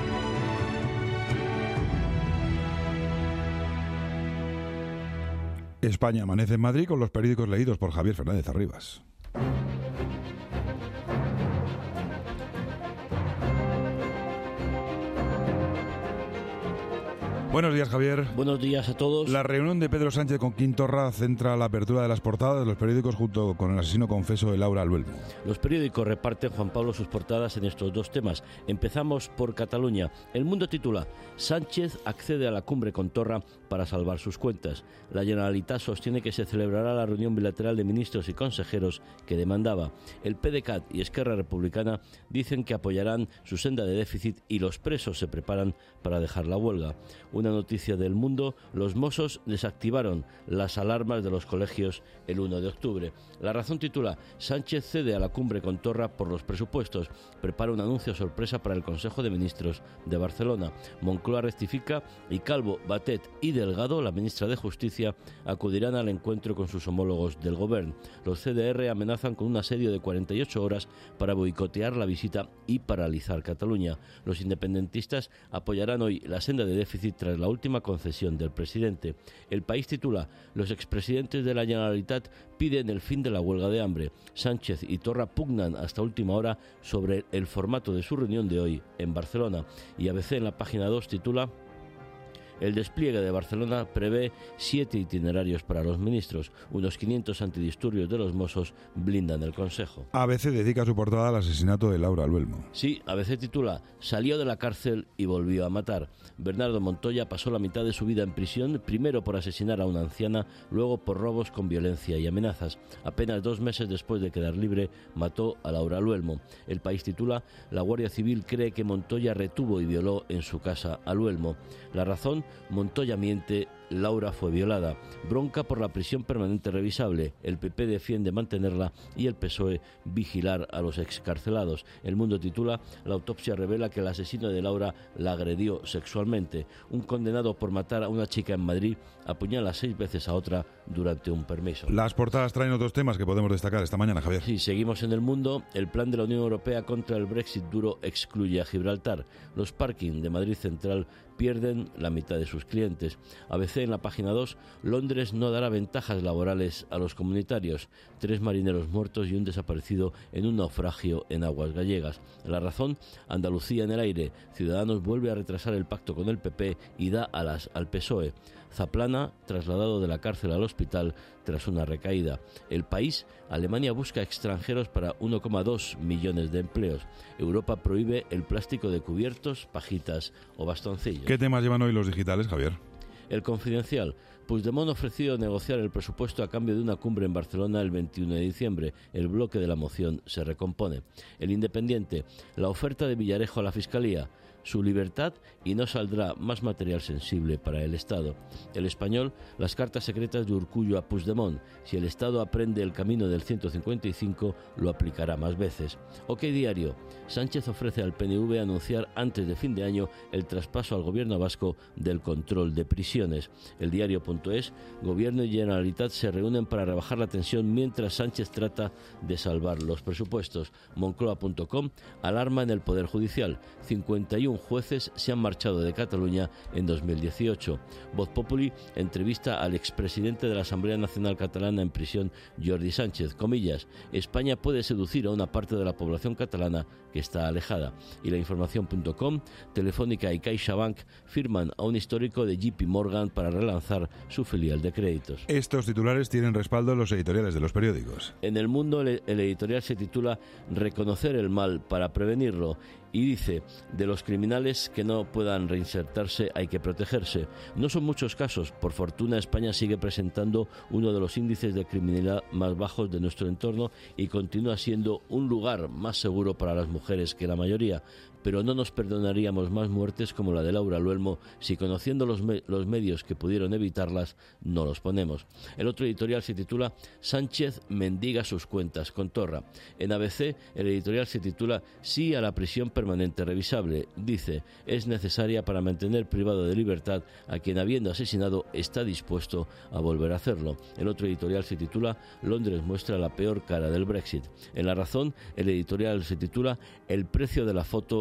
España amanece en Madrid con los periódicos leídos por Javier Fernández Arribas. Buenos días, Javier. Buenos días a todos. La reunión de Pedro Sánchez con Quintorra centra la apertura de las portadas de los periódicos junto con el asesino confeso de Laura Luelmo. Los periódicos reparten, Juan Pablo, sus portadas en estos dos temas. Empezamos por Cataluña. El Mundo titula: Sánchez accede a la cumbre con Torra para salvar sus cuentas. La Generalitat sostiene que se celebrará la reunión bilateral de ministros y consejeros que demandaba. El PDeCAT y Esquerra Republicana dicen que apoyarán su senda de déficit y los presos se preparan para dejar la huelga. Una noticia del Mundo: los Mossos desactivaron las alarmas de los colegios el uno de octubre. La Razón titula: Sánchez cede a la cumbre con Torra por los presupuestos. Prepara un anuncio sorpresa para el Consejo de Ministros de Barcelona. Moncloa rectifica y Calvo, Batet y Delgado, la ministra de Justicia, acudirán al encuentro con sus homólogos del Gobierno. Los C D R amenazan con un asedio de cuarenta y ocho horas para boicotear la visita y paralizar Cataluña. Los independentistas apoyarán hoy la senda de déficit tras la última concesión del presidente. El País titula: los expresidentes de la Generalitat piden el fin de la huelga de hambre. Sánchez y Torra pugnan hasta última hora sobre el formato de su reunión de hoy en Barcelona. Y A B C en la página dos titula: el despliegue de Barcelona prevé siete itinerarios para los ministros. Unos quinientos antidisturbios de los Mossos blindan el Consejo. A B C dedica su portada al asesinato de Laura Luelmo. Sí, A B C titula: salió de la cárcel y volvió a matar. Bernardo Montoya pasó la mitad de su vida en prisión, primero por asesinar a una anciana, luego por robos con violencia y amenazas. Apenas dos meses después de quedar libre, mató a Laura Luelmo. El País titula: la Guardia Civil cree que Montoya retuvo y violó en su casa a Luelmo. La Razón: Montoya miente, Laura fue violada. Bronca por la prisión permanente revisable. El P P defiende mantenerla y el P S O E vigilar a los excarcelados. El Mundo titula: la autopsia revela que el asesino de Laura la agredió sexualmente. Un condenado por matar a una chica en Madrid apuñala seis veces a otra durante un permiso. Las portadas traen otros temas que podemos destacar esta mañana, Javier. Sí, seguimos en El Mundo. El plan de la Unión Europea contra el Brexit duro excluye a Gibraltar. Los parking de Madrid Central pierden la mitad de sus clientes. A B C en la página dos: Londres no dará ventajas laborales a los comunitarios. Tres marineros muertos y un desaparecido en un naufragio en aguas gallegas. La Razón: Andalucía en el aire. Ciudadanos vuelve a retrasar el pacto con el P P y da alas al P S O E. Zaplana, trasladado de la cárcel al hospital tras una recaída. El País: Alemania busca extranjeros para uno coma dos millones de empleos. Europa prohíbe el plástico de cubiertos, pajitas o bastoncillos. ¿Qué temas llevan hoy los digitales, Javier? El Confidencial: Puigdemont ofrecido negociar el presupuesto a cambio de una cumbre en Barcelona el veintiuno de diciembre. El bloque de la moción se recompone. El Independiente: la oferta de Villarejo a la Fiscalía. Su libertad y no saldrá más material sensible para el Estado. El Español: las cartas secretas de Urkullu a Puigdemont. Si el Estado aprende el camino del ciento cincuenta y cinco, lo aplicará más veces. OK Diario: Sánchez ofrece al P N V anunciar antes de fin de año el traspaso al gobierno vasco del control de prisiones. El Diario.es: Gobierno y Generalitat se reúnen para rebajar la tensión mientras Sánchez trata de salvar los presupuestos. Moncloa.com: alarma en el Poder Judicial. cincuenta y uno jueces se han marchado de Cataluña en dos mil dieciocho. Voz Populi entrevista al expresidente de la Asamblea Nacional Catalana en prisión, Jordi Sánchez. Comillas: España puede seducir a una parte de la población catalana que está alejada. Y la información.com: Telefónica y CaixaBank firman a un histórico de J P Morgan para relanzar su filial de créditos. Estos titulares tienen respaldo en los editoriales de los periódicos. En El Mundo, el, el editorial se titula: Reconocer el mal para prevenirlo. Y dice: de los criminales que no puedan reinsertarse hay que protegerse. No son muchos casos. Por fortuna, España sigue presentando uno de los índices de criminalidad más bajos de nuestro entorno y continúa siendo un lugar más seguro para las mujeres que la mayoría. Pero no nos perdonaríamos más muertes como la de Laura Luelmo si, conociendo los, me- los medios que pudieron evitarlas, no los ponemos. El otro editorial se titula: Sánchez mendiga sus cuentas con Torra. En A B C, el editorial se titula: Sí a la prisión permanente revisable. Dice: es necesaria para mantener privado de libertad a quien, habiendo asesinado, está dispuesto a volver a hacerlo. El otro editorial se titula: Londres muestra la peor cara del Brexit. En La Razón, el editorial se titula: El precio de la foto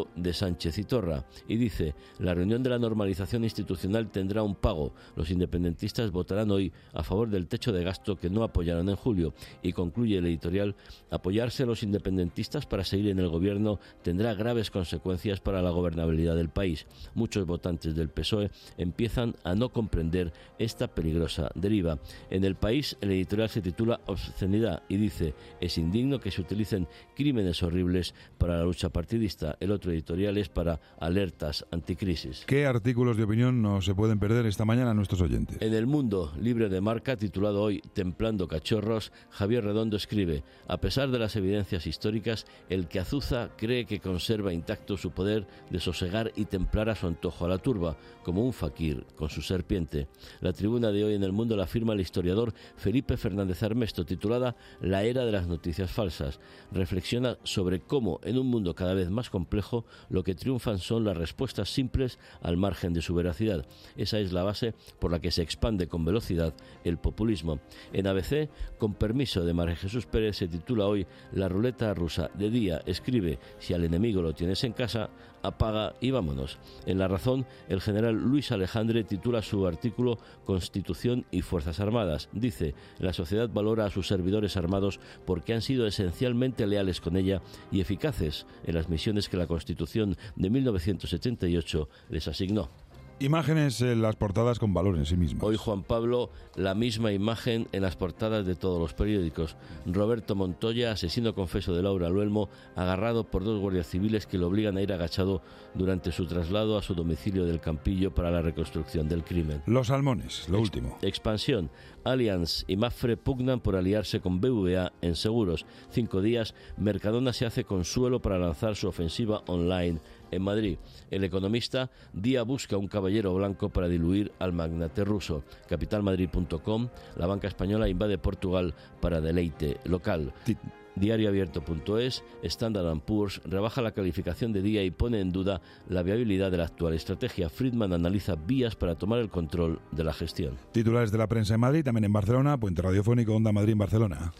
de Sánchez y Torra. Y dice, la reunión de la normalización institucional tendrá un pago. Los independentistas votarán hoy a favor del techo de gasto que no apoyaron en julio. Y concluye el editorial, apoyarse a los independentistas para seguir en el gobierno tendrá graves consecuencias para la gobernabilidad del país. Muchos votantes del P S O E empiezan a no comprender esta peligrosa deriva. En El País, el editorial se titula Obscenidad y dice, es indigno que se utilicen crímenes horribles para la lucha partidista. El otro editorial es para alertas anticrisis. ¿Qué artículos de opinión no se pueden perder esta mañana a nuestros oyentes? En El Mundo, libre de marca, titulado hoy Templando cachorros, Javier Redondo escribe, a pesar de las evidencias históricas, el que azuza cree que conserva intacto su poder de sosegar y templar a su antojo a la turba, como un faquir con su serpiente. La tribuna de hoy en El Mundo la firma el historiador Felipe Fernández Armesto, titulada La era de las noticias falsas. Reflexiona sobre cómo, en un mundo cada vez más complejo, lo que triunfan son las respuestas simples al margen de su veracidad. Esa es la base por la que se expande con velocidad el populismo. En A B C, con permiso de María Jesús Pérez, se titula hoy La ruleta rusa. De día escribe, si al enemigo lo tienes en casa, apaga y vámonos. En La Razón, el general Luis Alejandre titula su artículo Constitución y Fuerzas Armadas. Dice, la sociedad valora a sus servidores armados porque han sido esencialmente leales con ella y eficaces en las misiones que la Constitución de mil novecientos setenta y ocho les asignó. Imágenes en las portadas con valor en sí mismas. Hoy, Juan Pablo, la misma imagen en las portadas de todos los periódicos. Roberto Montoya, asesino confeso de Laura Luelmo, agarrado por dos guardias civiles que lo obligan a ir agachado durante su traslado a su domicilio del Campillo para la reconstrucción del crimen. Los Salmones, lo Ex- último. Expansión. Allianz y Mapfre pugnan por aliarse con B B V A en seguros. Cinco días, Mercadona se hace consuelo para lanzar su ofensiva online en Madrid. El Economista, Día busca un caballero blanco para diluir al magnate ruso. capital madrid punto com, la banca española invade Portugal para deleite local. diario abierto punto es, Standard and Poor's rebaja la calificación de Día y pone en duda la viabilidad de la actual estrategia. Friedman analiza vías para tomar el control de la gestión. Titulares de la prensa en Madrid, también en Barcelona, Puente Radiofónico, Onda Madrid en Barcelona.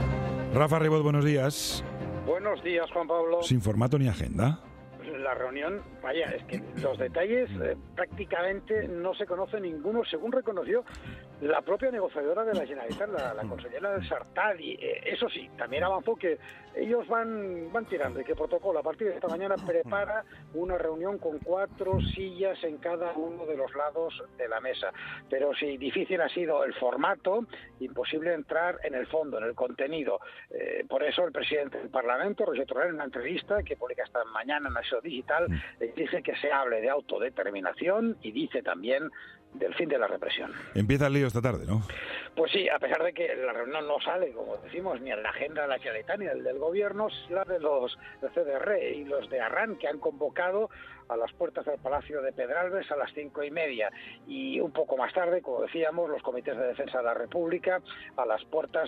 Rafa Ribot, buenos días. Buenos días, Juan Pablo. Sin formato ni agenda. La reunión, vaya, es que los detalles eh, prácticamente no se conoce ninguno, según reconoció la propia negociadora de la Generalitat, la, la consellera del Sartadi. Eh, eso sí, también avanzó que ellos van, van tirando y que protocolo a partir de esta mañana prepara una reunión con cuatro sillas en cada uno de los lados de la mesa. Pero si difícil ha sido el formato, imposible entrar en el fondo, en el contenido. Eh, por eso el presidente del Parlamento, Roger Torrent, en una entrevista que publica esta mañana en Nació Digital, exige que se hable de autodeterminación y dice también del fin de la represión. Empieza el lío esta tarde, ¿no? Pues sí, a pesar de que la reunión no sale, como decimos, ni en la agenda de la Generalitat ni el del gobierno, la de los de C D R y los de Arran, que han convocado a las puertas del Palacio de Pedralbes a las cinco y media. Y un poco más tarde, como decíamos, los comités de defensa de la República a las puertas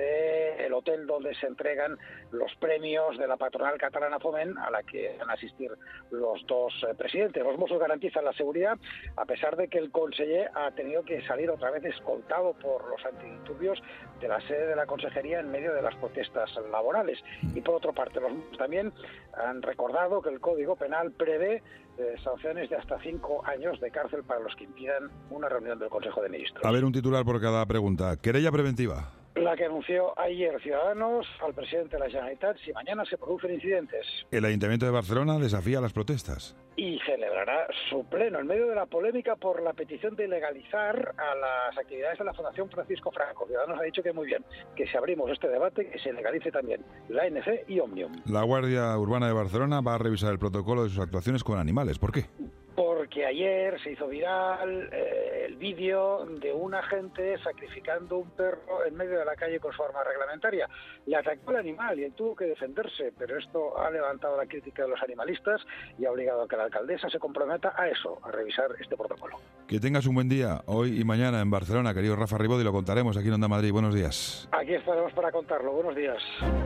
del hotel donde se entregan los premios de la patronal catalana Foment, a la que van a asistir los dos eh, presidentes. Los Mossos garantizan la seguridad, a pesar de que el conseller ha tenido que salir otra vez escoltado por los antidisturbios de la sede de la consejería en medio de las protestas laborales. Y por otra parte, los Mossos también han recordado que el Código Penal prevé eh, sanciones de hasta cinco años de cárcel para los que impidan una reunión del Consejo de Ministros. A ver, un titular por cada pregunta. Querella preventiva. La que anunció ayer Ciudadanos al presidente de la Generalitat si mañana se producen incidentes. El Ayuntamiento de Barcelona desafía las protestas. Y celebrará su pleno en medio de la polémica por la petición de legalizar a las actividades de la Fundación Francisco Franco. Ciudadanos ha dicho que muy bien, que si abrimos este debate, que se legalice también la A N C y Òmnium. La Guardia Urbana de Barcelona va a revisar el protocolo de sus actuaciones con animales. ¿Por qué? Porque ayer se hizo viral eh, el vídeo de un agente sacrificando un perro en medio de la calle con su arma reglamentaria. Le atacó el animal y él tuvo que defenderse, pero esto ha levantado la crítica de los animalistas y ha obligado a que la alcaldesa se comprometa a eso, a revisar este protocolo. Que tengas un buen día hoy y mañana en Barcelona, querido Rafa Ribot, y lo contaremos aquí en Onda Madrid. Buenos días. Aquí estaremos para contarlo. Buenos días.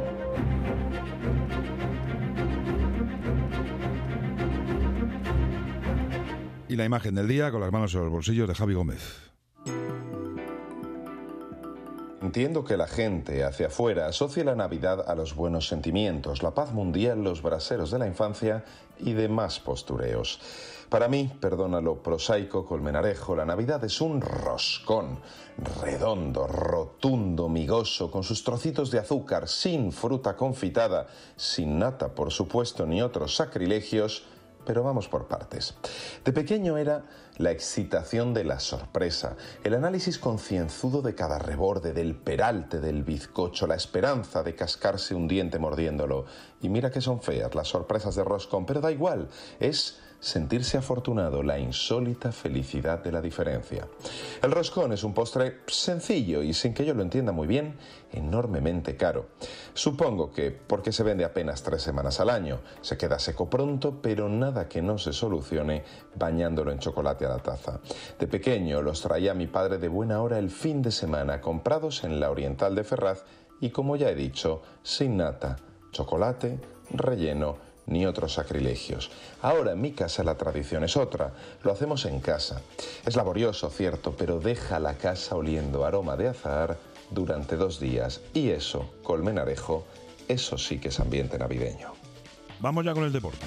Y la imagen del día con las manos en los bolsillos de Javi Gómez. Entiendo que la gente hacia afuera asocia la Navidad a los buenos sentimientos, la paz mundial, los braseros de la infancia y demás postureos. Para mí, perdona lo prosaico colmenarejo, la Navidad es un roscón, redondo, rotundo, migoso, con sus trocitos de azúcar, sin fruta confitada, sin nata, por supuesto, ni otros sacrilegios, pero vamos por partes. De pequeño era la excitación de la sorpresa, el análisis concienzudo de cada reborde, del peralte del bizcocho, la esperanza de cascarse un diente mordiéndolo. Y mira que son feas las sorpresas de roscón, pero da igual, es sentirse afortunado, la insólita felicidad de la diferencia. El roscón es un postre sencillo y, sin que yo lo entienda muy bien, enormemente caro. Supongo que porque se vende apenas tres semanas al año, se queda seco pronto, pero nada que no se solucione bañándolo en chocolate a la taza. De pequeño los traía mi padre de buena hora el fin de semana, comprados en la Oriental de Ferraz y, como ya he dicho, sin nata, chocolate, relleno ni otros sacrilegios. Ahora en mi casa la tradición es otra, lo hacemos en casa. Es laborioso, cierto, pero deja la casa oliendo aroma de azahar durante dos días y eso, colmenarejo, eso sí que es ambiente navideño. Vamos ya con el deporte.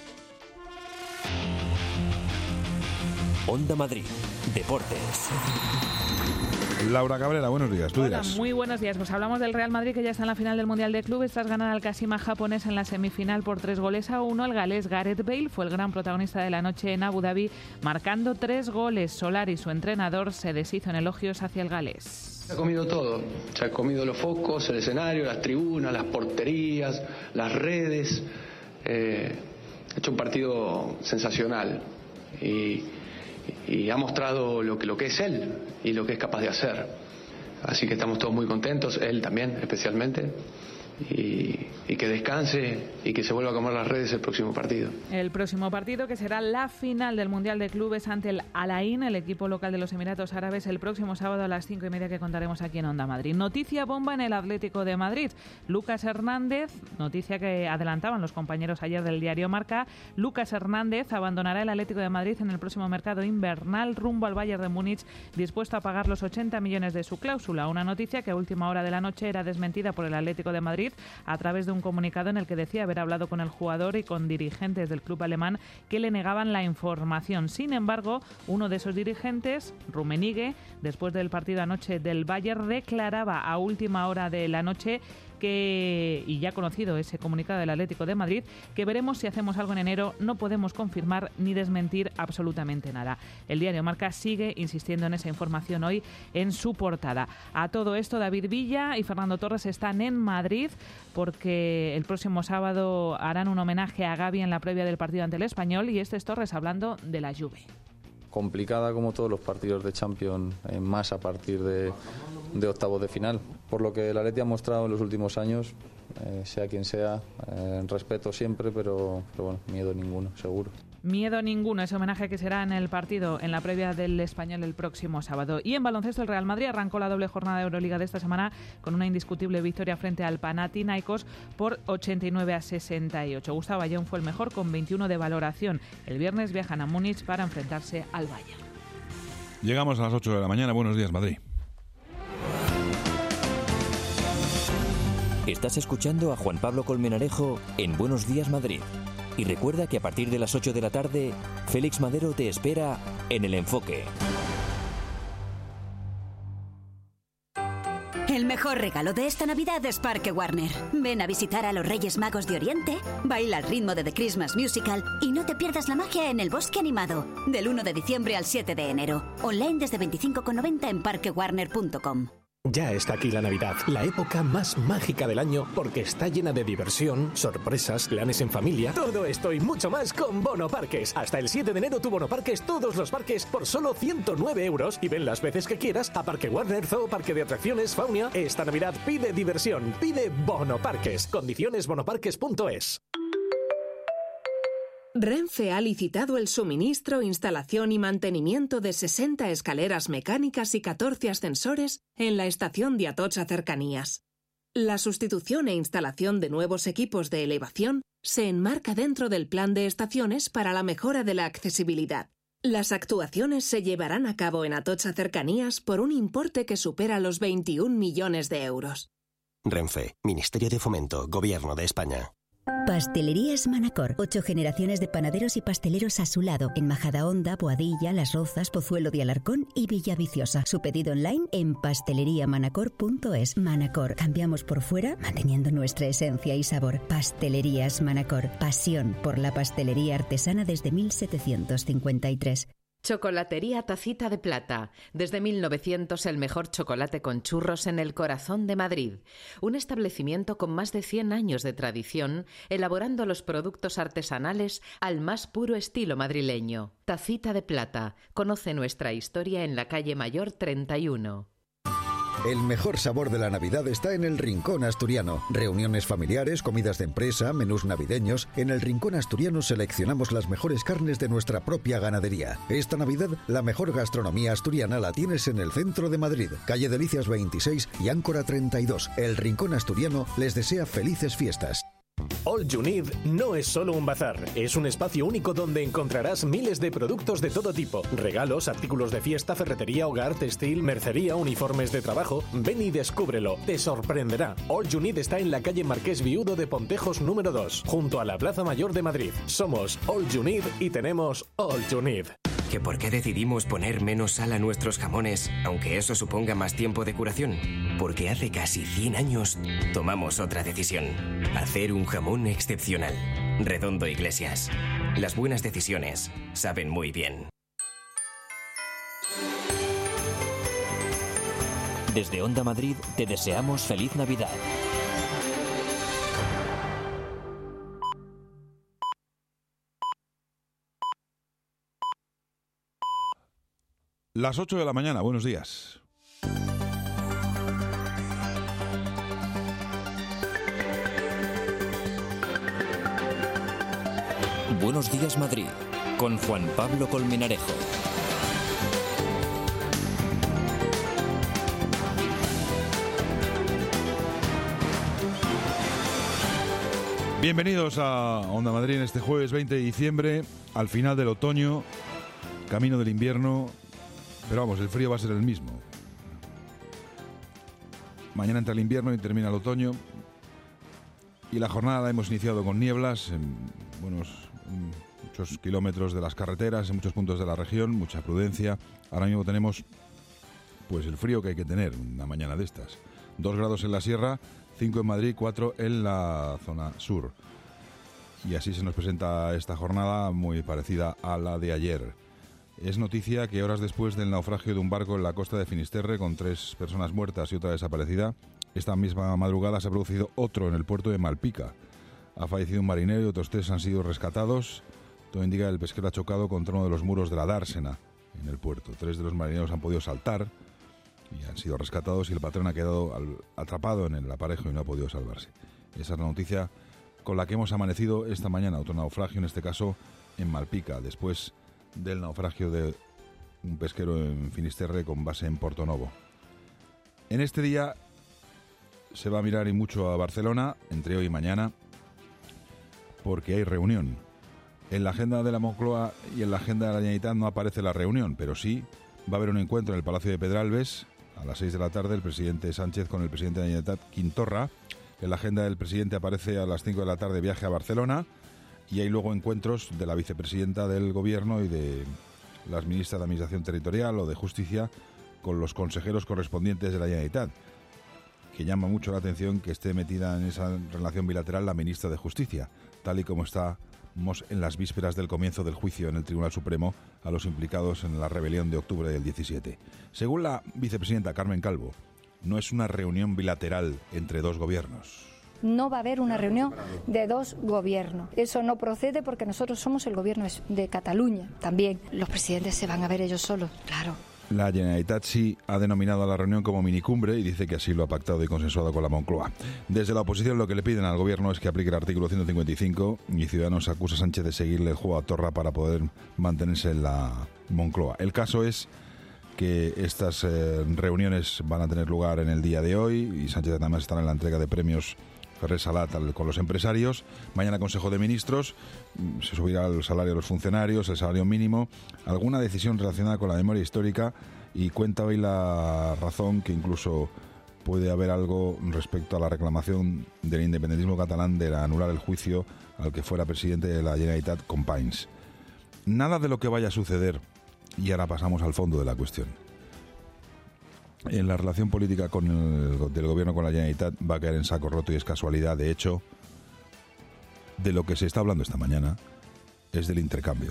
Onda Madrid, Deportes. Laura Cabrera, buenos días. ¿Tú Hola, dirás? muy buenos días. Pues hablamos del Real Madrid, que ya está en la final del Mundial de Clubes tras ganar al Kashima japonés en la semifinal por tres goles a uno. El galés Gareth Bale fue el gran protagonista de la noche en Abu Dhabi, marcando tres goles. Solari, su entrenador, se deshizo en elogios hacia el galés. Se ha comido todo, se ha comido los focos, el escenario, las tribunas, las porterías, las redes. Eh, ha hecho un partido sensacional y, y ha mostrado lo que, lo que es él y lo que es capaz de hacer. Así que estamos todos muy contentos, él también especialmente. Y, y que descanse y que se vuelva a comer las redes el próximo partido. El próximo partido, que será la final del Mundial de Clubes ante el Al Ain, el equipo local de los Emiratos Árabes, el próximo sábado a las cinco y media, que contaremos aquí en Onda Madrid. Noticia bomba en el Atlético de Madrid. Lucas Hernández, noticia que adelantaban los compañeros ayer del diario Marca, Lucas Hernández abandonará el Atlético de Madrid en el próximo mercado invernal rumbo al Bayern de Múnich, dispuesto a pagar los ochenta millones de su cláusula. Una noticia que a última hora de la noche era desmentida por el Atlético de Madrid a través de un comunicado en el que decía haber hablado con el jugador y con dirigentes del club alemán que le negaban la información. Sin embargo, uno de esos dirigentes, Rummenigge, después del partido anoche del Bayern, declaraba a última hora de la noche que, y ya conocido ese comunicado del Atlético de Madrid, que veremos si hacemos algo en enero. No podemos confirmar ni desmentir absolutamente nada. El diario Marca sigue insistiendo en esa información hoy en su portada. A todo esto, David Villa y Fernando Torres están en Madrid porque el próximo sábado harán un homenaje a Gavi en la previa del partido ante el Español, y este es Torres hablando de la Juve. Complicada como todos los partidos de Champions, eh, más a partir de, de octavos de final. Por lo que el Atleti ha mostrado en los últimos años, eh, sea quien sea, eh, respeto siempre, pero, pero bueno, miedo ninguno, seguro. Miedo ninguno, ese homenaje que será en el partido, en la previa del Español el próximo sábado. Y en baloncesto, el Real Madrid arrancó la doble jornada de Euroliga de esta semana con una indiscutible victoria frente al Panathinaikos por ochenta y nueve a sesenta y ocho. Gustavo Ayón fue el mejor con veintiuno de valoración. El viernes viajan a Múnich para enfrentarse al Bayern. Llegamos a las ocho de la mañana. Buenos días, Madrid. Estás escuchando a Juan Pablo Colmenarejo en Buenos Días, Madrid. Y recuerda que a partir de las ocho de la tarde, Félix Madero te espera en El Enfoque. El mejor regalo de esta Navidad es Parque Warner. Ven a visitar a los Reyes Magos de Oriente, baila al ritmo de The Christmas Musical y no te pierdas la magia en el Bosque Animado, del uno de diciembre al siete de enero. Online desde veinticinco con noventa en parque warner punto com. Ya está aquí la Navidad, la época más mágica del año porque está llena de diversión, sorpresas, planes en familia, todo esto y mucho más con Bono Parques. Hasta el siete de enero tu Bono Parques, todos los parques por solo ciento nueve euros y ven las veces que quieras a Parque Warner, Zoo, Parque de Atracciones, Faunia. Esta Navidad pide diversión, pide Bono Parques. Condiciones bonoparques punto es. Renfe ha licitado el suministro, instalación y mantenimiento de sesenta escaleras mecánicas y catorce ascensores en la estación de Atocha Cercanías. La sustitución e instalación de nuevos equipos de elevación se enmarca dentro del plan de estaciones para la mejora de la accesibilidad. Las actuaciones se llevarán a cabo en Atocha Cercanías por un importe que supera los veintiún millones de euros. Renfe, Ministerio de Fomento, Gobierno de España. Pastelerías Manacor. Ocho generaciones de panaderos y pasteleros a su lado. En Majadahonda, Boadilla, Las Rozas, Pozuelo de Alarcón y Villaviciosa. Su pedido online en pasteleriamanacor punto es. Manacor. Cambiamos por fuera, manteniendo nuestra esencia y sabor. Pastelerías Manacor. Pasión por la pastelería artesana desde mil setecientos cincuenta y tres. Chocolatería Tacita de Plata. Desde mil novecientos el mejor chocolate con churros en el corazón de Madrid. Un establecimiento con más de cien años de tradición, elaborando los productos artesanales al más puro estilo madrileño. Tacita de Plata. Conoce nuestra historia en la calle Mayor treinta y uno. El mejor sabor de la Navidad está en el Rincón Asturiano. Reuniones familiares, comidas de empresa, menús navideños. En el Rincón Asturiano seleccionamos las mejores carnes de nuestra propia ganadería. Esta Navidad, la mejor gastronomía asturiana la tienes en el centro de Madrid. Calle Delicias veintiséis y Áncora treinta y dos. El Rincón Asturiano les desea felices fiestas. All You Need no es solo un bazar, es un espacio único donde encontrarás miles de productos de todo tipo. Regalos, artículos de fiesta, ferretería, hogar, textil, mercería, uniformes de trabajo. Ven y descúbrelo, te sorprenderá. All You Need está en la calle Marqués Viudo de Pontejos número dos, junto a la Plaza Mayor de Madrid. Somos All You Need y tenemos All You Need. ¿Que por qué decidimos poner menos sal a nuestros jamones, aunque eso suponga más tiempo de curación? Porque hace casi cien años tomamos otra decisión. Hacer un jamón excepcional. Redondo Iglesias. Las buenas decisiones saben muy bien. Desde Onda Madrid te deseamos feliz Navidad. Las ocho de la mañana, buenos días. Buenos días Madrid, con Juan Pablo Colmenarejo. Bienvenidos a Onda Madrid en este jueves veinte de diciembre, al final del otoño, camino del invierno, pero vamos, el frío va a ser el mismo. Mañana entra el invierno y termina el otoño, y la jornada la hemos iniciado con nieblas en buenos en muchos kilómetros de las carreteras, en muchos puntos de la región, mucha prudencia. Ahora mismo tenemos pues el frío que hay que tener una mañana de estas. Dos grados en la sierra, cinco en Madrid, cuatro en la zona sur. Y así se nos presenta esta jornada muy parecida a la de ayer. Es noticia que horas después del naufragio de un barco en la costa de Finisterre con tres personas muertas y otra desaparecida, esta misma madrugada se ha producido otro en el puerto de Malpica. Ha fallecido un marinero y otros tres han sido rescatados. Todo indica que el pesquero ha chocado contra uno de los muros de la dársena en el puerto. Tres de los marineros han podido saltar y han sido rescatados y el patrón ha quedado al, atrapado en el aparejo y no ha podido salvarse. Esa es la noticia con la que hemos amanecido esta mañana. Otro naufragio, en este caso en Malpica, después del naufragio de un pesquero en Finisterre con base en Portonovo. En este día se va a mirar y mucho a Barcelona, entre hoy y mañana, porque hay reunión. En la agenda de la Moncloa y en la agenda de la Generalitat no aparece la reunión, pero sí va a haber un encuentro en el Palacio de Pedralbes a las seis de la tarde, el presidente Sánchez con el presidente de la Generalitat, Quintorra. En la agenda del presidente aparece a las cinco de la tarde viaje a Barcelona, y hay luego encuentros de la vicepresidenta del Gobierno y de las ministras de Administración Territorial o de Justicia con los consejeros correspondientes de la Generalitat, que llama mucho la atención que esté metida en esa relación bilateral la ministra de Justicia, tal y como estamos en las vísperas del comienzo del juicio en el Tribunal Supremo a los implicados en la rebelión de octubre del diecisiete. Según la vicepresidenta Carmen Calvo, no es una reunión bilateral entre dos gobiernos. No va a haber una reunión de dos gobiernos. Eso no procede porque nosotros somos el gobierno de Cataluña también. Los presidentes se van a ver ellos solos, claro. La Generalitat sí ha denominado a la reunión como minicumbre y dice que así lo ha pactado y consensuado con la Moncloa. Desde la oposición lo que le piden al gobierno es que aplique el artículo ciento cincuenta y cinco y Ciudadanos acusa a Sánchez de seguirle el juego a Torra para poder mantenerse en la Moncloa. El caso es que estas eh, reuniones van a tener lugar en el día de hoy y Sánchez además estará en la entrega de premios Ferrer Salat con los empresarios. Mañana Consejo de Ministros, se subirá el salario de los funcionarios, el salario mínimo, alguna decisión relacionada con la memoria histórica, y cuenta hoy La Razón que incluso puede haber algo respecto a la reclamación del independentismo catalán de anular el juicio al que fuera presidente de la Generalitat, Companys. Nada de lo que vaya a suceder, y ahora pasamos al fondo de la cuestión, en la relación política con el, del gobierno con la Generalitat va a caer en saco roto, y es casualidad. De hecho, de lo que se está hablando esta mañana es del intercambio.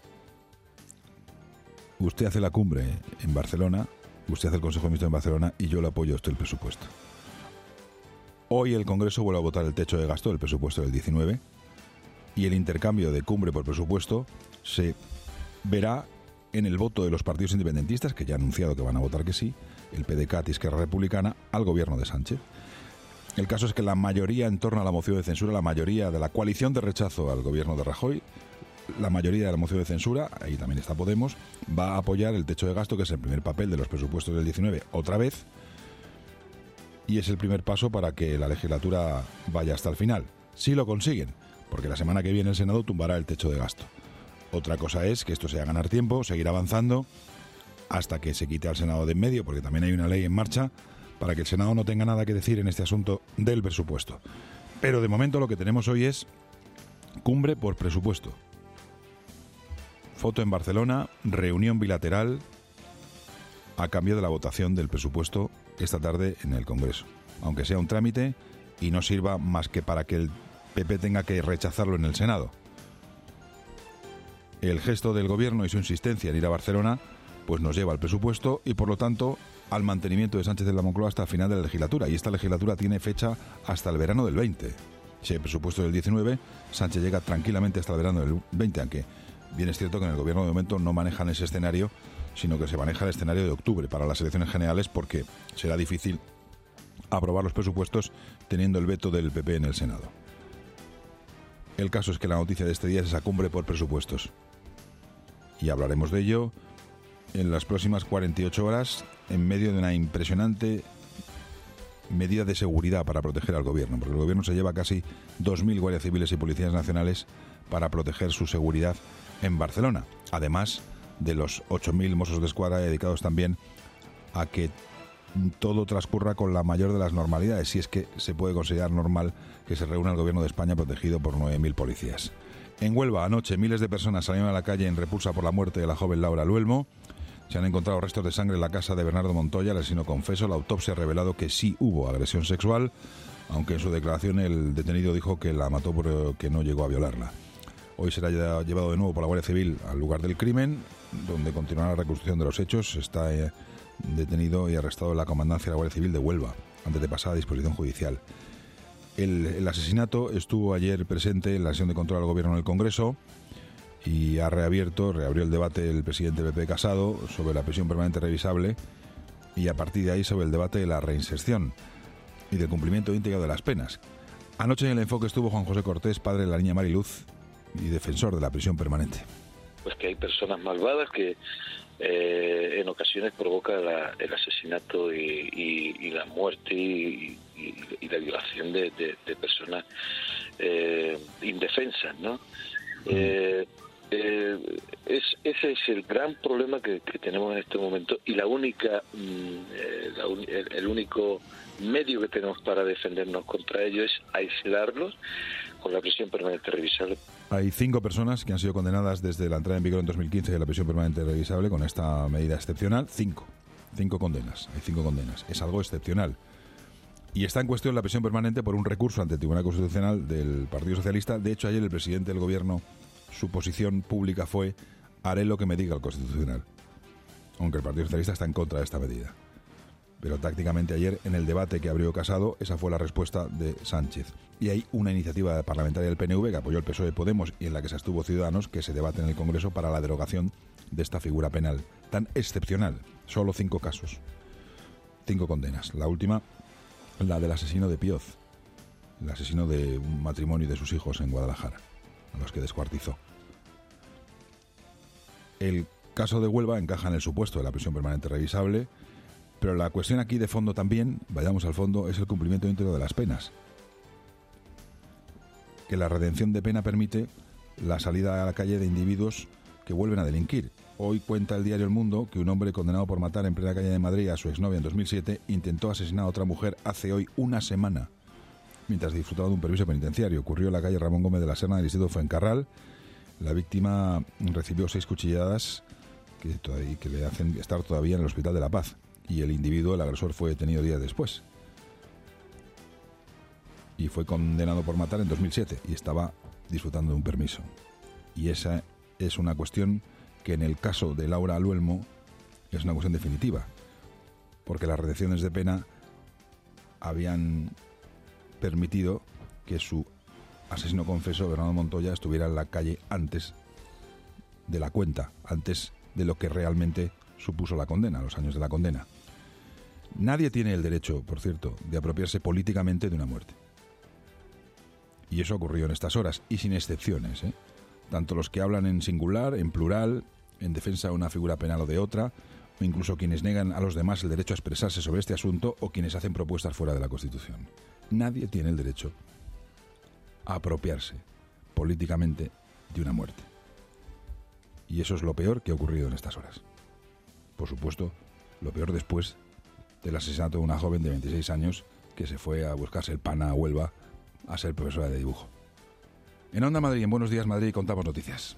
Usted hace la cumbre en Barcelona, usted hace el Consejo de Ministros en Barcelona, y yo le apoyo a usted el presupuesto. Hoy el Congreso vuelve a votar el techo de gasto del presupuesto del diecinueve, y el intercambio de cumbre por presupuesto se verá en el voto de los partidos independentistas, que ya han anunciado que van a votar que sí, el P D C A T y Esquerra Republicana, al gobierno de Sánchez. El caso es que la mayoría en torno a la moción de censura, la mayoría de la coalición de rechazo al gobierno de Rajoy, la mayoría de la moción de censura, ahí también está Podemos, va a apoyar el techo de gasto, que es el primer papel de los presupuestos del diecinueve, otra vez, y es el primer paso para que la legislatura vaya hasta el final. Si lo consiguen, porque la semana que viene el Senado tumbará el techo de gasto. Otra cosa es que esto sea ganar tiempo, seguir avanzando hasta que se quite al Senado de en medio, porque también hay una ley en marcha para que el Senado no tenga nada que decir en este asunto del presupuesto. Pero de momento lo que tenemos hoy es cumbre por presupuesto. Foto en Barcelona, reunión bilateral a cambio de la votación del presupuesto esta tarde en el Congreso. Aunque sea un trámite y no sirva más que para que el P P tenga que rechazarlo en el Senado. El gesto del gobierno y su insistencia en ir a Barcelona pues nos lleva al presupuesto y por lo tanto al mantenimiento de Sánchez en la Moncloa hasta el final de la legislatura, y esta legislatura tiene fecha hasta el verano del veinte. Si hay presupuesto del diecinueve, Sánchez llega tranquilamente hasta el verano del veinte, aunque bien es cierto que en el gobierno de momento no manejan ese escenario, sino que se maneja el escenario de octubre para las elecciones generales, porque será difícil aprobar los presupuestos teniendo el veto del P P en el Senado. El caso es que la noticia de este día es esa cumbre por presupuestos. Y hablaremos de ello en las próximas cuarenta y ocho horas, en medio de una impresionante medida de seguridad para proteger al gobierno, porque el gobierno se lleva casi dos mil guardias civiles y policías nacionales para proteger su seguridad en Barcelona, además de los ocho mil mossos de escuadra dedicados también a que todo transcurra con la mayor de las normalidades, si es que se puede considerar normal que se reúna el gobierno de España protegido por nueve mil policías. En Huelva, anoche, miles de personas salieron a la calle en repulsa por la muerte de la joven Laura Luelmo. Se han encontrado restos de sangre en la casa de Bernardo Montoya, el asesino confeso. La autopsia ha revelado que sí hubo agresión sexual, aunque en su declaración el detenido dijo que la mató porque no llegó a violarla. Hoy será llevado de nuevo por la Guardia Civil al lugar del crimen, donde continuará la reconstrucción de los hechos. Está detenido y arrestado en la comandancia de la Guardia Civil de Huelva, antes de pasar a disposición judicial. El, el asesinato estuvo ayer presente en la sesión de control al gobierno en el Congreso y ha reabierto, reabrió el debate el presidente Pepe Casado sobre la prisión permanente revisable, y a partir de ahí sobre el debate de la reinserción y del cumplimiento íntegro de las penas. Anoche en el enfoque estuvo Juan José Cortés, padre de la niña Mariluz y defensor de la prisión permanente. Pues que hay personas malvadas que eh, en ocasiones provoca la, el asesinato y, y, y la muerte y, y, y la violación de, de, de personas eh, indefensas, ¿no? Eh, eh, es, ese es el gran problema que, que tenemos en este momento, y la única eh, la un, el, el único medio que tenemos para defendernos contra ello es aislarlos con la prisión permanente revisable. Hay cinco personas que han sido condenadas desde la entrada en vigor en dos mil quince de la prisión permanente revisable con esta medida excepcional. Cinco. Cinco condenas. Hay cinco condenas. Es algo excepcional. Y está en cuestión la prisión permanente por un recurso ante el Tribunal Constitucional del Partido Socialista. De hecho, ayer el presidente del Gobierno, su posición pública fue: haré lo que me diga el Constitucional. Aunque el Partido Socialista está en contra de esta medida. Pero tácticamente ayer, en el debate que abrió Casado, esa fue la respuesta de Sánchez. Y hay una iniciativa parlamentaria del P N V que apoyó el P S O E de Podemos y en la que se abstuvo Ciudadanos, que se debate en el Congreso para la derogación de esta figura penal tan excepcional. Solo cinco casos. Cinco condenas. La última, la del asesino de Pioz, el asesino de un matrimonio y de sus hijos en Guadalajara, a los que descuartizó. El caso de Huelva encaja en el supuesto de la prisión permanente revisable, pero la cuestión aquí de fondo también, vayamos al fondo, es el cumplimiento íntegro de las penas. que la redención de pena permite la salida a la calle de individuos que vuelven a delinquir. Hoy cuenta el diario El Mundo que un hombre condenado por matar en plena calle de Madrid a su exnovia en dos mil siete intentó asesinar a otra mujer hace hoy una semana mientras disfrutaba de un permiso penitenciario. Ocurrió en la calle Ramón Gómez de la Serna del distrito de Fuencarral. La víctima recibió seis cuchilladas que, todavía, que le hacen estar todavía en el Hospital de la Paz, y el individuo, el agresor, fue detenido días después y fue condenado por matar en dos mil siete y estaba disfrutando de un permiso. Y esa es una cuestión que en el caso de Laura Luelmo es una cuestión definitiva, porque las redenciones de pena habían permitido que su asesino confeso, Bernardo Montoya, estuviera en la calle antes de la cuenta, antes de lo que realmente supuso la condena, los años de la condena. Nadie tiene el derecho, por cierto, de apropiarse políticamente de una muerte. Y eso ocurrió en estas horas, y sin excepciones, ¿eh? Tanto los que hablan en singular, en plural, en defensa de una figura penal o de otra, o incluso quienes negan a los demás el derecho a expresarse sobre este asunto, o quienes hacen propuestas fuera de la Constitución. Nadie tiene el derecho a apropiarse políticamente de una muerte. Y eso es lo peor que ha ocurrido en estas horas. Por supuesto, lo peor después del asesinato de una joven de veintiséis años que se fue a buscarse el pan a Huelva a ser profesora de dibujo. En Onda Madrid, en Buenos Días Madrid, contamos noticias.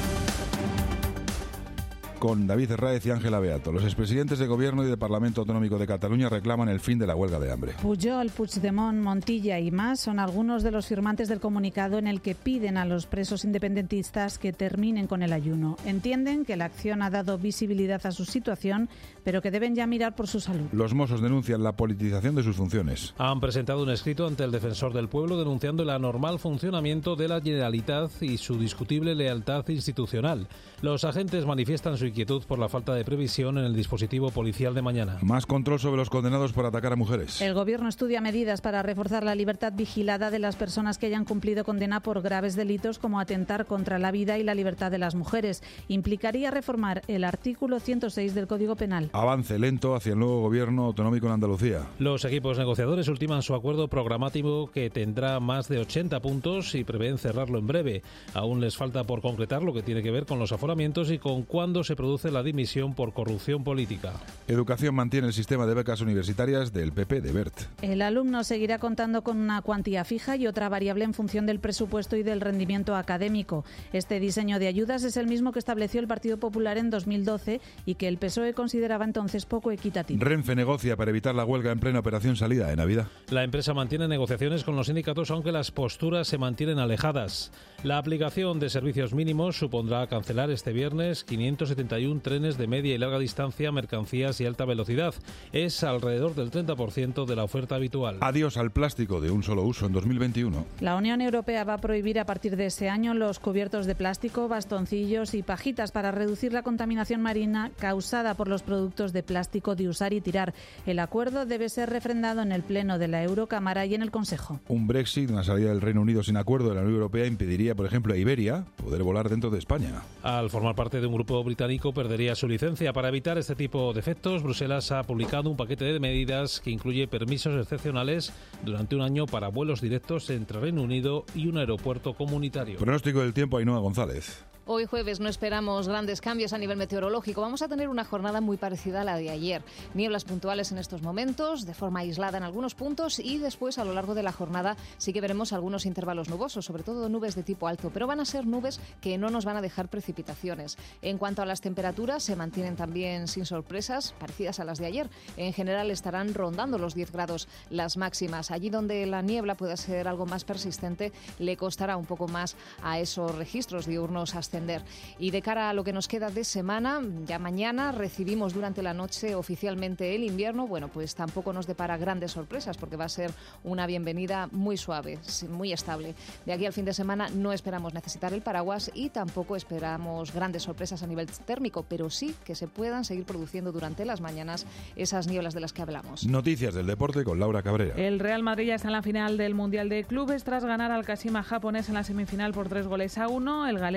Con David Herráez y Ángela Beato. Los expresidentes de Gobierno y de Parlamento Autonómico de Cataluña reclaman el fin de la huelga de hambre. Pujol, Puigdemont, Montilla y más son algunos de los firmantes del comunicado en el que piden a los presos independentistas que terminen con el ayuno. Entienden que la acción ha dado visibilidad a su situación, pero que deben ya mirar por su salud. Los Mossos denuncian la politización de sus funciones. Han presentado un escrito ante el Defensor del Pueblo denunciando el anormal funcionamiento de la Generalitat y su discutible lealtad institucional. Los agentes manifiestan su inquietud por la falta de previsión en el dispositivo policial de mañana. Más control sobre los condenados por atacar a mujeres. El Gobierno estudia medidas para reforzar la libertad vigilada de las personas que hayan cumplido condena por graves delitos como atentar contra la vida y la libertad de las mujeres. Implicaría reformar el artículo ciento seis del Código Penal. Avance lento hacia el nuevo Gobierno autonómico en Andalucía. Los equipos negociadores ultiman su acuerdo programático que tendrá más de ochenta puntos y prevén cerrarlo en breve. Aún les falta por concretar lo que tiene que ver con los aforamientos y con cuándo se produce la dimisión por corrupción política. Educación mantiene el sistema de becas universitarias del P P de Wert. El alumno seguirá contando con una cuantía fija y otra variable en función del presupuesto y del rendimiento académico. Este diseño de ayudas es el mismo que estableció el Partido Popular en dos mil doce y que el P S O E consideraba entonces poco equitativo. Renfe negocia para evitar la huelga en plena operación salida de Navidad. La empresa mantiene negociaciones con los sindicatos, aunque las posturas se mantienen alejadas. La aplicación de servicios mínimos supondrá cancelar este viernes quinientos setenta y uno trenes de media y larga distancia, mercancías y alta velocidad. Es alrededor del treinta por ciento de la oferta habitual. Adiós al plástico de un solo uso en dos mil veintiuno. La Unión Europea va a prohibir a partir de este año los cubiertos de plástico, bastoncillos y pajitas para reducir la contaminación marina causada por los productos de plástico de usar y tirar. El acuerdo debe ser refrendado en el Pleno de la Eurocámara y en el Consejo. Un Brexit, una salida del Reino Unido sin acuerdo de la Unión Europea, impediría, por ejemplo, a Iberia poder volar dentro de España. Al formar parte de un grupo británico, perdería su licencia. Para evitar este tipo de efectos, Bruselas ha publicado un paquete de medidas que incluye permisos excepcionales durante un año para vuelos directos entre Reino Unido y un aeropuerto comunitario. Pronóstico del tiempo, Ainhoa González. Hoy jueves no esperamos grandes cambios a nivel meteorológico. Vamos a tener una jornada muy parecida a la de ayer. Nieblas puntuales en estos momentos, de forma aislada en algunos puntos, y después a lo largo de la jornada sí que veremos algunos intervalos nubosos, sobre todo nubes de tipo alto, pero van a ser nubes que no nos van a dejar precipitaciones. En cuanto a las temperaturas, se mantienen también sin sorpresas, parecidas a las de ayer. En general estarán rondando los diez grados las máximas. Allí donde la niebla pueda ser algo más persistente, le costará un poco más a esos registros diurnos ascender. Y de cara a lo que nos queda de semana, ya mañana recibimos durante la noche oficialmente el invierno. Bueno, pues tampoco nos depara grandes sorpresas porque va a ser una bienvenida muy suave, muy estable. De aquí al fin de semana no esperamos necesitar el paraguas y tampoco esperamos grandes sorpresas a nivel térmico, pero sí que se puedan seguir produciendo durante las mañanas esas nieblas de las que hablamos. Noticias del deporte con Laura Cabrera. El Real Madrid ya está en la final del Mundial de Clubes tras ganar al Kashima japonés en la semifinal por tres goles a uno. El galés Gareth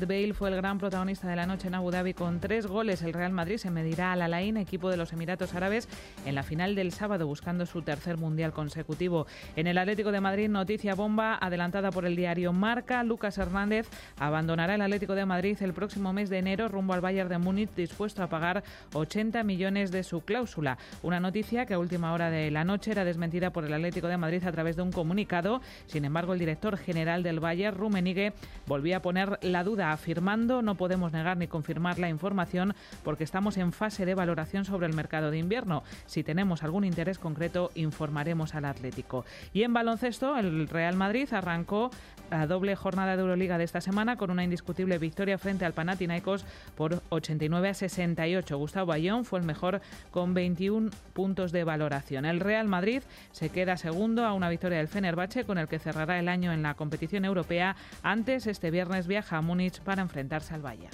Bale fue el gran protagonista de la noche en Abu Dhabi con tres goles. El Real Madrid se medirá al Al Ain, equipo de los Emiratos Árabes, en la final del sábado, buscando su tercer mundial consecutivo. En el Atlético de Madrid, noticia bomba adelantada por el diario Marca. Lucas Hernández abandonará el Atlético de Madrid el próximo mes de enero rumbo al Bayern de Múnich, dispuesto a pagar ochenta millones de su cláusula. Una noticia que a última hora de la noche era desmentida por el Atlético de Madrid a través de un comunicado. Sin embargo, el director general del Bayern, Rummenigge, volvía a poner la duda, afirmando: no podemos negar ni confirmar la información porque estamos en fase de valoración sobre el mercado de invierno. Si tenemos algún interés concreto, informaremos al Atlético. Y en baloncesto, el Real Madrid arrancó la doble jornada de Euroliga de esta semana con una indiscutible victoria frente al Panathinaikos por ochenta y nueve a sesenta y ocho. Gustavo Ayón fue el mejor con veintiún puntos de valoración. El Real Madrid se queda segundo a una victoria del Fenerbahce, con el que cerrará el año en la competición europea. Antes, este viernes viaja a Múnich para enfrentarse al Bayern.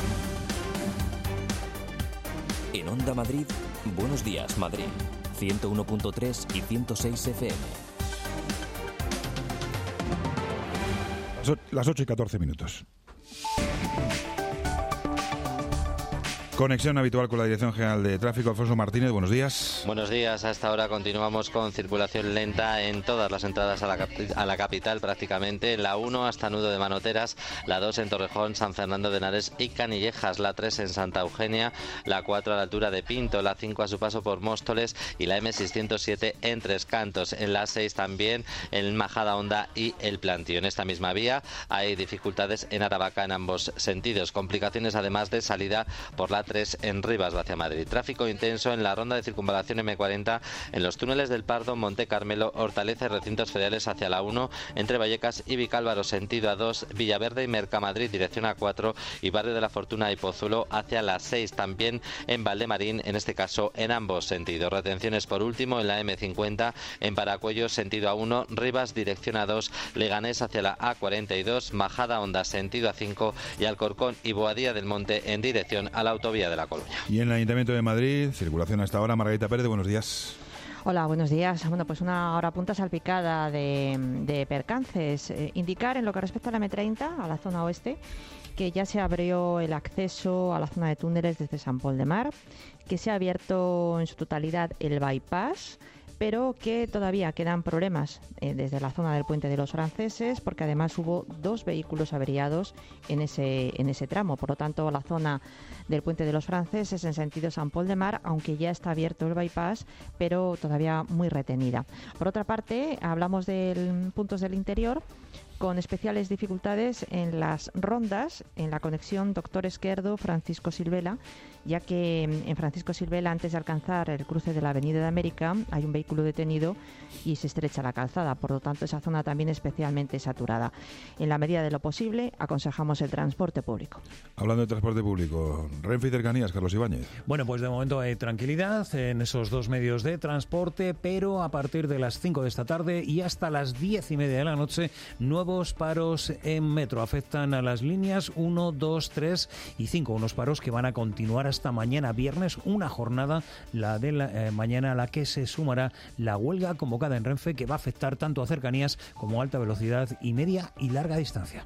En Onda Madrid, Buenos Días Madrid, ciento uno punto tres y ciento seis F M. Las ocho y catorce minutos. Conexión habitual con la Dirección General de Tráfico. Alfonso Martínez, buenos días. Buenos días. A esta hora continuamos con circulación lenta en todas las entradas a la, capi- a la capital prácticamente. La uno hasta Nudo de Manoteras, la dos en Torrejón, San Fernando de Henares y Canillejas, la tres en Santa Eugenia, la cuatro a la altura de Pinto, la cinco a su paso por Móstoles y la eme seiscientos siete en Tres Cantos. En la seis también en Majadahonda y El Plantío. En esta misma vía hay dificultades en Aravaca en ambos sentidos. Complicaciones además de salida por la tres en Rivas hacia Madrid. Tráfico intenso en la ronda de circunvalación eme cuarenta en los túneles del Pardo, Monte Carmelo, Hortaleza y recintos federales hacia la uno, entre Vallecas y Vicálvaro sentido a dos, Villaverde y Mercamadrid dirección a cuatro y Barrio de la Fortuna y Pozuelo hacia la seis. También en Valdemarín, en este caso en ambos sentidos. Retenciones por último en la eme cincuenta en Paracuellos sentido a uno, Rivas dirección a dos, Leganés hacia la a cuarenta y dos, Majadahonda sentido a cinco y Alcorcón y Boadilla del Monte en dirección a la autovía de La Coruña. Y en el Ayuntamiento de Madrid, circulación hasta ahora. Margarita Pérez, buenos días. Hola, buenos días. Bueno, pues una hora punta salpicada de, de percances. Eh, indicar en lo que respecta a la eme treinta, a la zona oeste, que ya se abrió el acceso a la zona de túneles desde San Pol de Mar, que se ha abierto en su totalidad el bypass, pero que todavía quedan problemas eh, desde la zona del Puente de los Franceses, porque además hubo dos vehículos averiados en ese, en ese tramo. Por lo tanto, la zona del Puente de los Franceses en sentido San Pol de Mar, aunque ya está abierto el bypass, pero todavía muy retenida. Por otra parte, hablamos de puntos del interior, con especiales dificultades en las rondas, en la conexión Doctor Esquerdo-Francisco Silvela, ya que en Francisco Silvela, antes de alcanzar el cruce de la Avenida de América, hay un vehículo detenido y se estrecha la calzada. Por lo tanto, esa zona también especialmente saturada. En la medida de lo posible, aconsejamos el transporte público. Hablando de transporte público, Renfe y Cercanías, Carlos Ibáñez. Bueno, pues de momento hay tranquilidad en esos dos medios de transporte, pero a partir de las cinco de esta tarde y hasta las diez y media de la noche, nuevos paros en metro. Afectan a las líneas uno, dos, tres y cinco. Unos paros que van a continuar hasta mañana viernes, una jornada, la de la, eh, mañana, a la que se sumará la huelga convocada en Renfe, que va a afectar tanto a cercanías como a alta velocidad y media y larga distancia.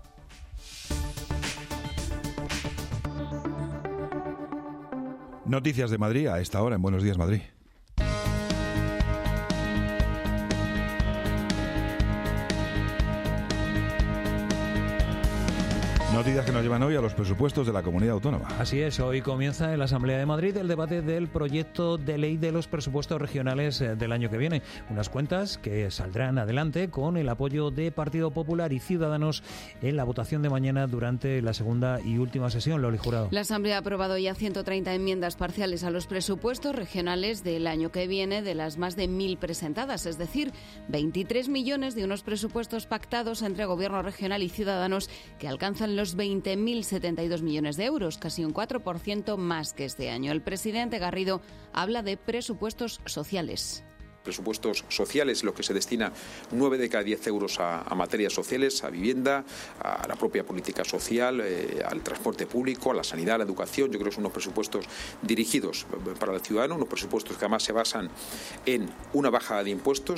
Noticias de Madrid a esta hora en Buenos Días Madrid. Noticias que nos llevan hoy a los presupuestos de la Comunidad Autónoma. Así es, hoy comienza en la Asamblea de Madrid el debate del proyecto de ley de los presupuestos regionales del año que viene. Unas cuentas que saldrán adelante con el apoyo de Partido Popular y Ciudadanos en la votación de mañana durante la segunda y última sesión. Loli Jurado. La Asamblea ha aprobado ya ciento treinta enmiendas parciales a los presupuestos regionales del año que viene, de las más de mil presentadas, es decir, veintitrés millones de unos presupuestos pactados entre Gobierno regional y Ciudadanos que alcanzan los veinte mil setenta y dos millones de euros, casi un cuatro por ciento más que este año. El presidente Garrido habla de presupuestos sociales. Presupuestos sociales, lo que se destina nueve de cada diez euros a, a materias sociales, a vivienda, a la propia política social, eh, al transporte público, a la sanidad, a la educación. Yo creo que son unos presupuestos dirigidos para el ciudadano, unos presupuestos que además se basan en una bajada de impuestos.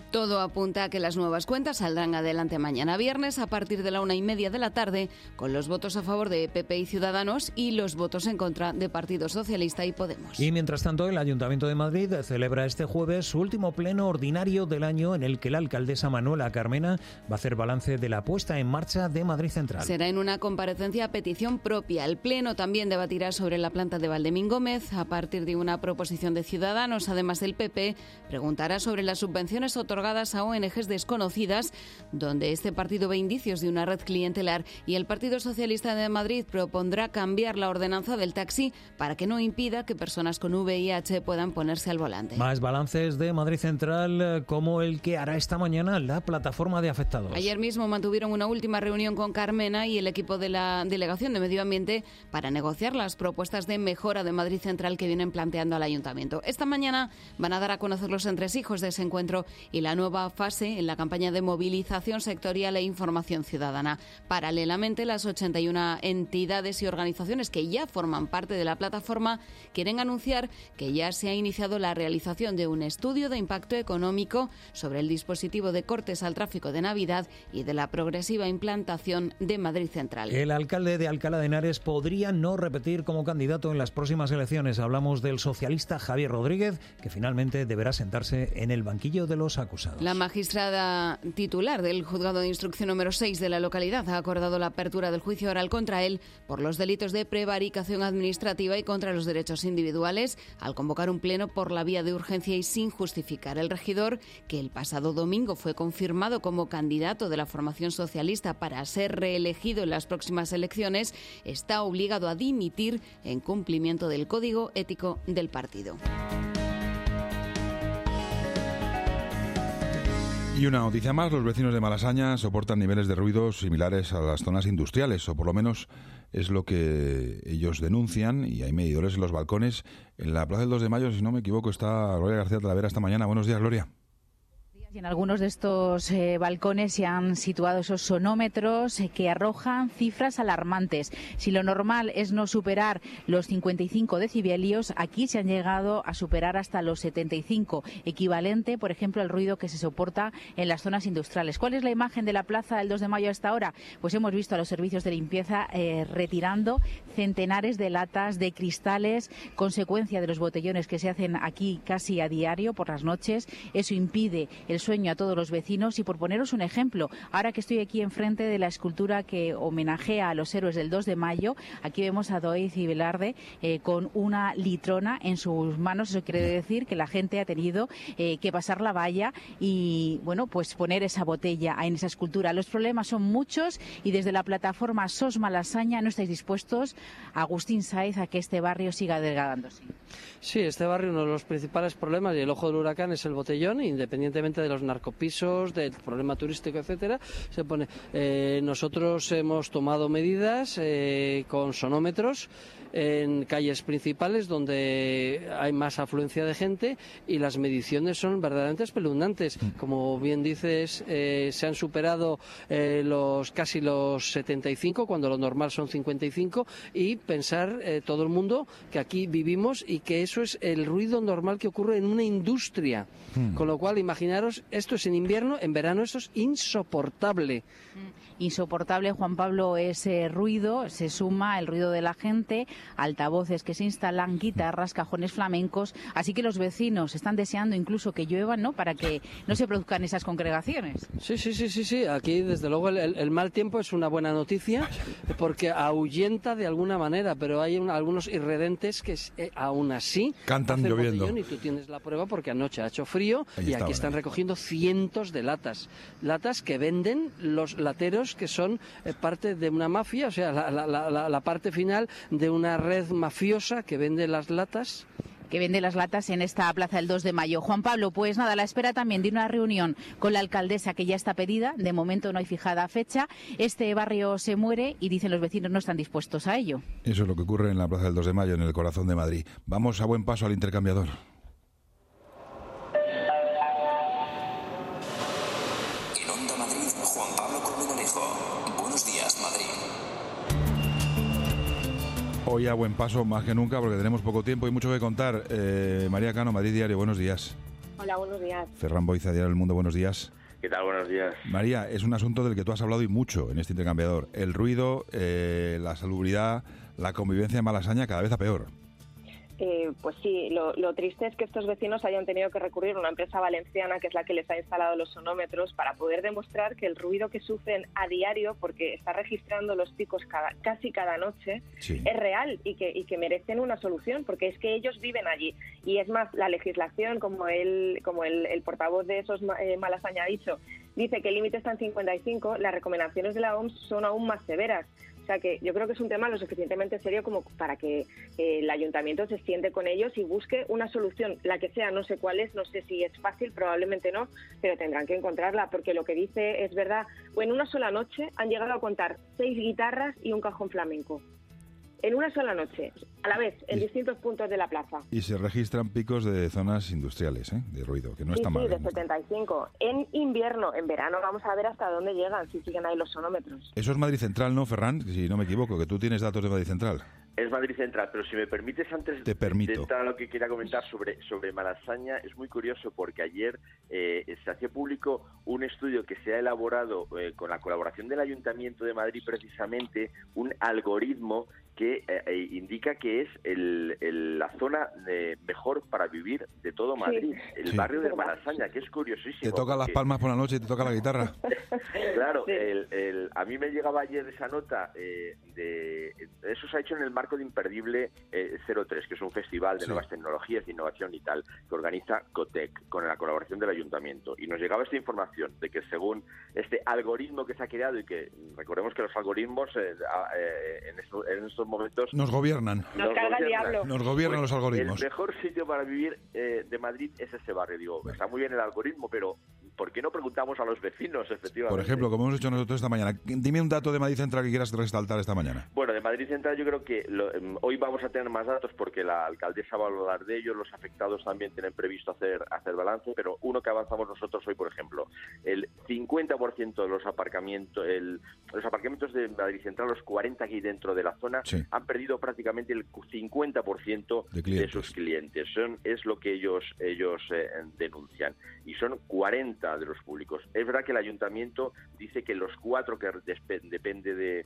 Todo apunta a que las nuevas cuentas saldrán adelante mañana viernes a partir de la una y media de la tarde, con los votos a favor de P P y Ciudadanos y los votos en contra de Partido Socialista y Podemos. Y mientras tanto, el Ayuntamiento de Madrid celebra este jueves su último pleno ordinario del año, en el que la alcaldesa Manuela Carmena va a hacer balance de la puesta en marcha de Madrid Central. Será en una comparecencia a petición propia. El pleno también debatirá sobre la planta de Valdemín Gómez a partir de una proposición de Ciudadanos. Además, el P P preguntará sobre las subvenciones otorgadas a O N Ges desconocidas, donde este partido ve indicios de una red clientelar, y el Partido Socialista de Madrid propondrá cambiar la ordenanza del taxi para que no impida que personas con V I H puedan ponerse al volante. Más balances de Madrid Central, como el que hará esta mañana la plataforma de afectados. Ayer mismo mantuvieron una última reunión con Carmena y el equipo de la Delegación de Medio Ambiente para negociar las propuestas de mejora de Madrid Central que vienen planteando al Ayuntamiento. Esta mañana van a dar a conocer los entresijos de ese encuentro y la nueva fase en la campaña de movilización sectorial e información ciudadana. Paralelamente, las ochenta y una entidades y organizaciones que ya forman parte de la plataforma quieren anunciar que ya se ha iniciado la realización de un estudio de impacto económico sobre el dispositivo de cortes al tráfico de Navidad y de la progresiva implantación de Madrid Central. El alcalde de Alcalá de Henares podría no repetir como candidato en las próximas elecciones. Hablamos del socialista Javier Rodríguez, que finalmente deberá sentarse en el banquillo de los acusados. La magistrada titular del juzgado de instrucción número seis de la localidad ha acordado la apertura del juicio oral contra él por los delitos de prevaricación administrativa y contra los derechos individuales, al convocar un pleno por la vía de urgencia y sin justificar. El regidor, que el pasado domingo fue confirmado como candidato de la formación socialista para ser reelegido en las próximas elecciones, está obligado a dimitir en cumplimiento del código ético del partido. Y una noticia más, los vecinos de Malasaña soportan niveles de ruido similares a las zonas industriales, o por lo menos es lo que ellos denuncian, y hay medidores en los balcones. En la Plaza del dos de Mayo, si no me equivoco, está Gloria García Talavera esta mañana. Buenos días, Gloria. Y en algunos de estos eh, balcones se han situado esos sonómetros eh, que arrojan cifras alarmantes. Si lo normal es no superar los cincuenta y cinco decibelios, aquí se han llegado a superar hasta los setenta y cinco, equivalente, por ejemplo, al ruido que se soporta en las zonas industriales. ¿Cuál es la imagen de la Plaza del dos de Mayo hasta ahora? Pues hemos visto a los servicios de limpieza eh, retirando centenares de latas, de cristales, consecuencia de los botellones que se hacen aquí casi a diario por las noches. Eso impide el sueño a todos los vecinos. Y por poneros un ejemplo, ahora que estoy aquí enfrente de la escultura que homenajea a los héroes del dos de mayo, aquí vemos a Doiz y Velarde eh, con una litrona en sus manos. Eso quiere decir que la gente ha tenido eh, que pasar la valla y, bueno, pues poner esa botella en esa escultura. Los problemas son muchos y desde la plataforma S O S Malasaña no estáis dispuestos, Agustín Sáez, a que este barrio siga degradándose. Sí, este barrio, uno de los principales problemas y el ojo del huracán es el botellón, independientemente de los narcopisos, del problema turístico, etcétera. Se pone. Eh, nosotros hemos tomado medidas eh, con sonómetros en calles principales donde hay más afluencia de gente y las mediciones son verdaderamente espeluznantes. Como bien dices, eh, se han superado eh, los casi los setenta y cinco, cuando lo normal son cincuenta y cinco, y pensar eh, todo el mundo que aquí vivimos y que eso es el ruido normal que ocurre en una industria. Hmm. Con lo cual, imaginaros, esto es en invierno, en verano eso es insoportable. Insoportable, Juan Pablo, ese ruido, se suma el ruido de la gente, altavoces que se instalan, guitarras, cajones flamencos, así que los vecinos están deseando incluso que lluevan, ¿no?, para que no se produzcan esas congregaciones. Sí, sí, sí, sí, sí. Aquí desde luego el, el mal tiempo es una buena noticia porque ahuyenta de alguna manera, pero hay un, algunos irredentes que eh, aún así cantan lloviendo. Y tú tienes la prueba porque anoche ha hecho frío. Ahí y aquí están ahí recogiendo cientos de latas, latas que venden los lateros, que son eh, parte de una mafia, o sea, la, la, la, la parte final de una red mafiosa que vende las latas. que vende las latas en esta Plaza del dos de mayo. Juan Pablo, pues nada, a la espera también de una reunión con la alcaldesa que ya está pedida. De momento no hay fijada fecha. Este barrio se muere y dicen los vecinos no están dispuestos a ello. Eso es lo que ocurre en la Plaza del dos de mayo, en el corazón de Madrid. Vamos a buen paso al intercambiador. En Onda Madrid, Juan Pablo Colmenarejo. Buenos días, Madrid. Hoy a buen paso más que nunca porque tenemos poco tiempo y mucho que contar. Eh, María Cano, Madrid Diario, buenos días. Hola, buenos días. Ferran Boiza, Diario del Mundo, buenos días. ¿Qué tal? Buenos días. María, es un asunto del que tú has hablado y mucho en este intercambiador. El ruido, eh, la salubridad, la convivencia en Malasaña cada vez a peor. Eh, pues sí, lo, lo triste es que estos vecinos hayan tenido que recurrir a una empresa valenciana que es la que les ha instalado los sonómetros para poder demostrar que el ruido que sufren a diario, porque está registrando los picos cada, casi cada noche, sí. es real y que, y que merecen una solución, porque es que ellos viven allí. Y es más, la legislación, como él, como el, el portavoz de esos eh, Malasaña ha dicho, dice que el límite está en cincuenta y cinco, las recomendaciones de la O M S son aún más severas. O sea que yo creo que es un tema lo suficientemente serio como para que eh, el ayuntamiento se siente con ellos y busque una solución, la que sea, no sé cuál es, no sé si es fácil, probablemente no, pero tendrán que encontrarla, porque lo que dice es verdad. O en una sola noche han llegado a contar seis guitarras y un cajón flamenco. En una sola noche, a la vez, en y, distintos puntos de la plaza. Y se registran picos de zonas industriales, ¿eh? de ruido, que no sí, está sí, mal. Sí, de setenta y cinco. En invierno, en verano vamos a ver hasta dónde llegan, si siguen ahí los sonómetros. Eso es Madrid Central, ¿no, Ferran? Si no me equivoco, que tú tienes datos de Madrid Central. Es Madrid Central, pero si me permites, antes Te permito. de entrar a lo que quería comentar sobre, sobre Malasaña, es muy curioso porque ayer eh, se hacía público un estudio que se ha elaborado eh, con la colaboración del Ayuntamiento de Madrid, precisamente, un algoritmo que eh, indica que es el, el, la zona de mejor para vivir de todo Madrid, sí. el sí. barrio de Malasaña, que es curiosísimo. Te toca porque... las palmas por la noche y te toca la guitarra. Claro, sí. el, el, a mí me llegaba ayer esa nota, eh, de eso se ha hecho en el marco de Imperdible eh, cero tres, que es un festival de sí. nuevas tecnologías, innovación y tal, que organiza Cotec, con la colaboración del Ayuntamiento. Y nos llegaba esta información de que según este algoritmo que se ha creado, y que recordemos que los algoritmos eh, eh, en, esto, en estos momentos... Nos gobiernan. Nos, nos carga el diablo. Nos gobiernan pues los algoritmos. El mejor sitio para vivir eh, de Madrid es ese barrio. Digo, está muy bien el algoritmo, pero ¿por qué no preguntamos a los vecinos, efectivamente? Por ejemplo, como hemos hecho nosotros esta mañana. Dime un dato de Madrid Central que quieras resaltar esta mañana. Bueno, de Madrid Central yo creo que lo, eh, hoy vamos a tener más datos porque la alcaldesa va a hablar de ellos, los afectados también tienen previsto hacer, hacer balance, pero uno que avanzamos nosotros hoy, por ejemplo, el cincuenta por ciento de los aparcamientos, el, los aparcamientos de Madrid Central, los cuarenta que hay dentro de la zona, sí. han perdido prácticamente el cincuenta por ciento de, de sus clientes. Son, es lo que ellos, ellos eh, denuncian. Y son cuarenta de los públicos. Es verdad que el ayuntamiento dice que los cuatro que despe- depende de,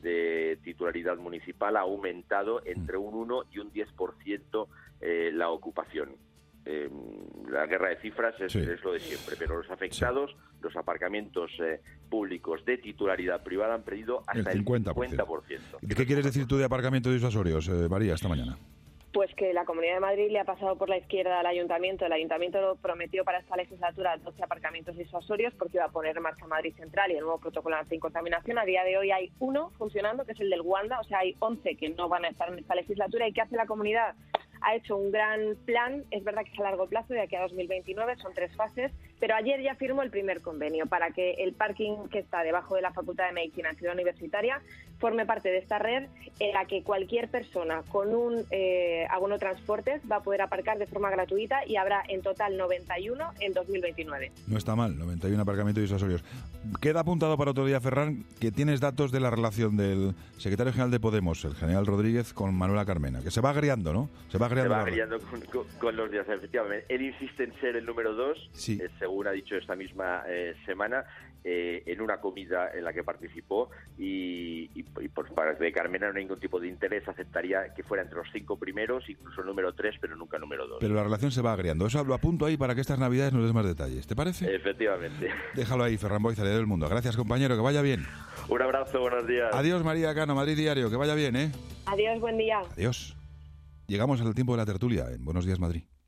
de titularidad municipal ha aumentado entre un uno y un diez por ciento eh, la ocupación. Eh, la guerra de cifras es, sí. es lo de siempre, pero los afectados, sí. los aparcamientos eh, públicos de titularidad privada han perdido hasta el cincuenta por ciento. El cincuenta por ciento. ¿Qué quieres decir tú de aparcamientos disuasorios, eh, María, esta mañana? Pues que la Comunidad de Madrid le ha pasado por la izquierda al Ayuntamiento. El Ayuntamiento prometió para esta legislatura doce aparcamientos disuasorios porque iba a poner en marcha Madrid Central y el nuevo protocolo anticontaminación. A día de hoy hay uno funcionando, que es el del Wanda, o sea, hay once que no van a estar en esta legislatura. ¿Y qué hace la comunidad? Ha hecho un gran plan, es verdad que es a largo plazo, de aquí a dos mil veintinueve, son tres fases, pero ayer ya firmó el primer convenio para que el parking que está debajo de la Facultad de Medicina en Ciudad Universitaria forme parte de esta red en la que cualquier persona con un eh, abono transportes va a poder aparcar de forma gratuita y habrá en total noventa y uno en dos mil veintinueve. No está mal, noventa y uno aparcamientos disuasorios. Queda apuntado para otro día, Ferran, que tienes datos de la relación del secretario general de Podemos, el general Rodríguez, con Manuela Carmena, que se va agriando, ¿no? Se va agriando, se va agriando con, con, con los días, efectivamente. Él insiste en ser el número dos, sí. eh, según ha dicho esta misma eh, semana, eh, en una comida en la que participó y, y, y por parte de Carmena no hay ningún tipo de interés, aceptaría que fuera entre los cinco primeros, incluso el número tres, pero nunca el número dos. Pero la relación se va agriando. Eso lo apunto ahí para que estas Navidades nos des más detalles. ¿Te parece? Efectivamente. Déjalo ahí, Ferran Boiza, Diario del Mundo. Gracias, compañero, que vaya bien. Un abrazo, buenos días. Adiós, María Cano, Madrid Diario, que vaya bien, ¿eh? Adiós, buen día. Adiós. Llegamos al tiempo de la tertulia en Buenos Días, Madrid.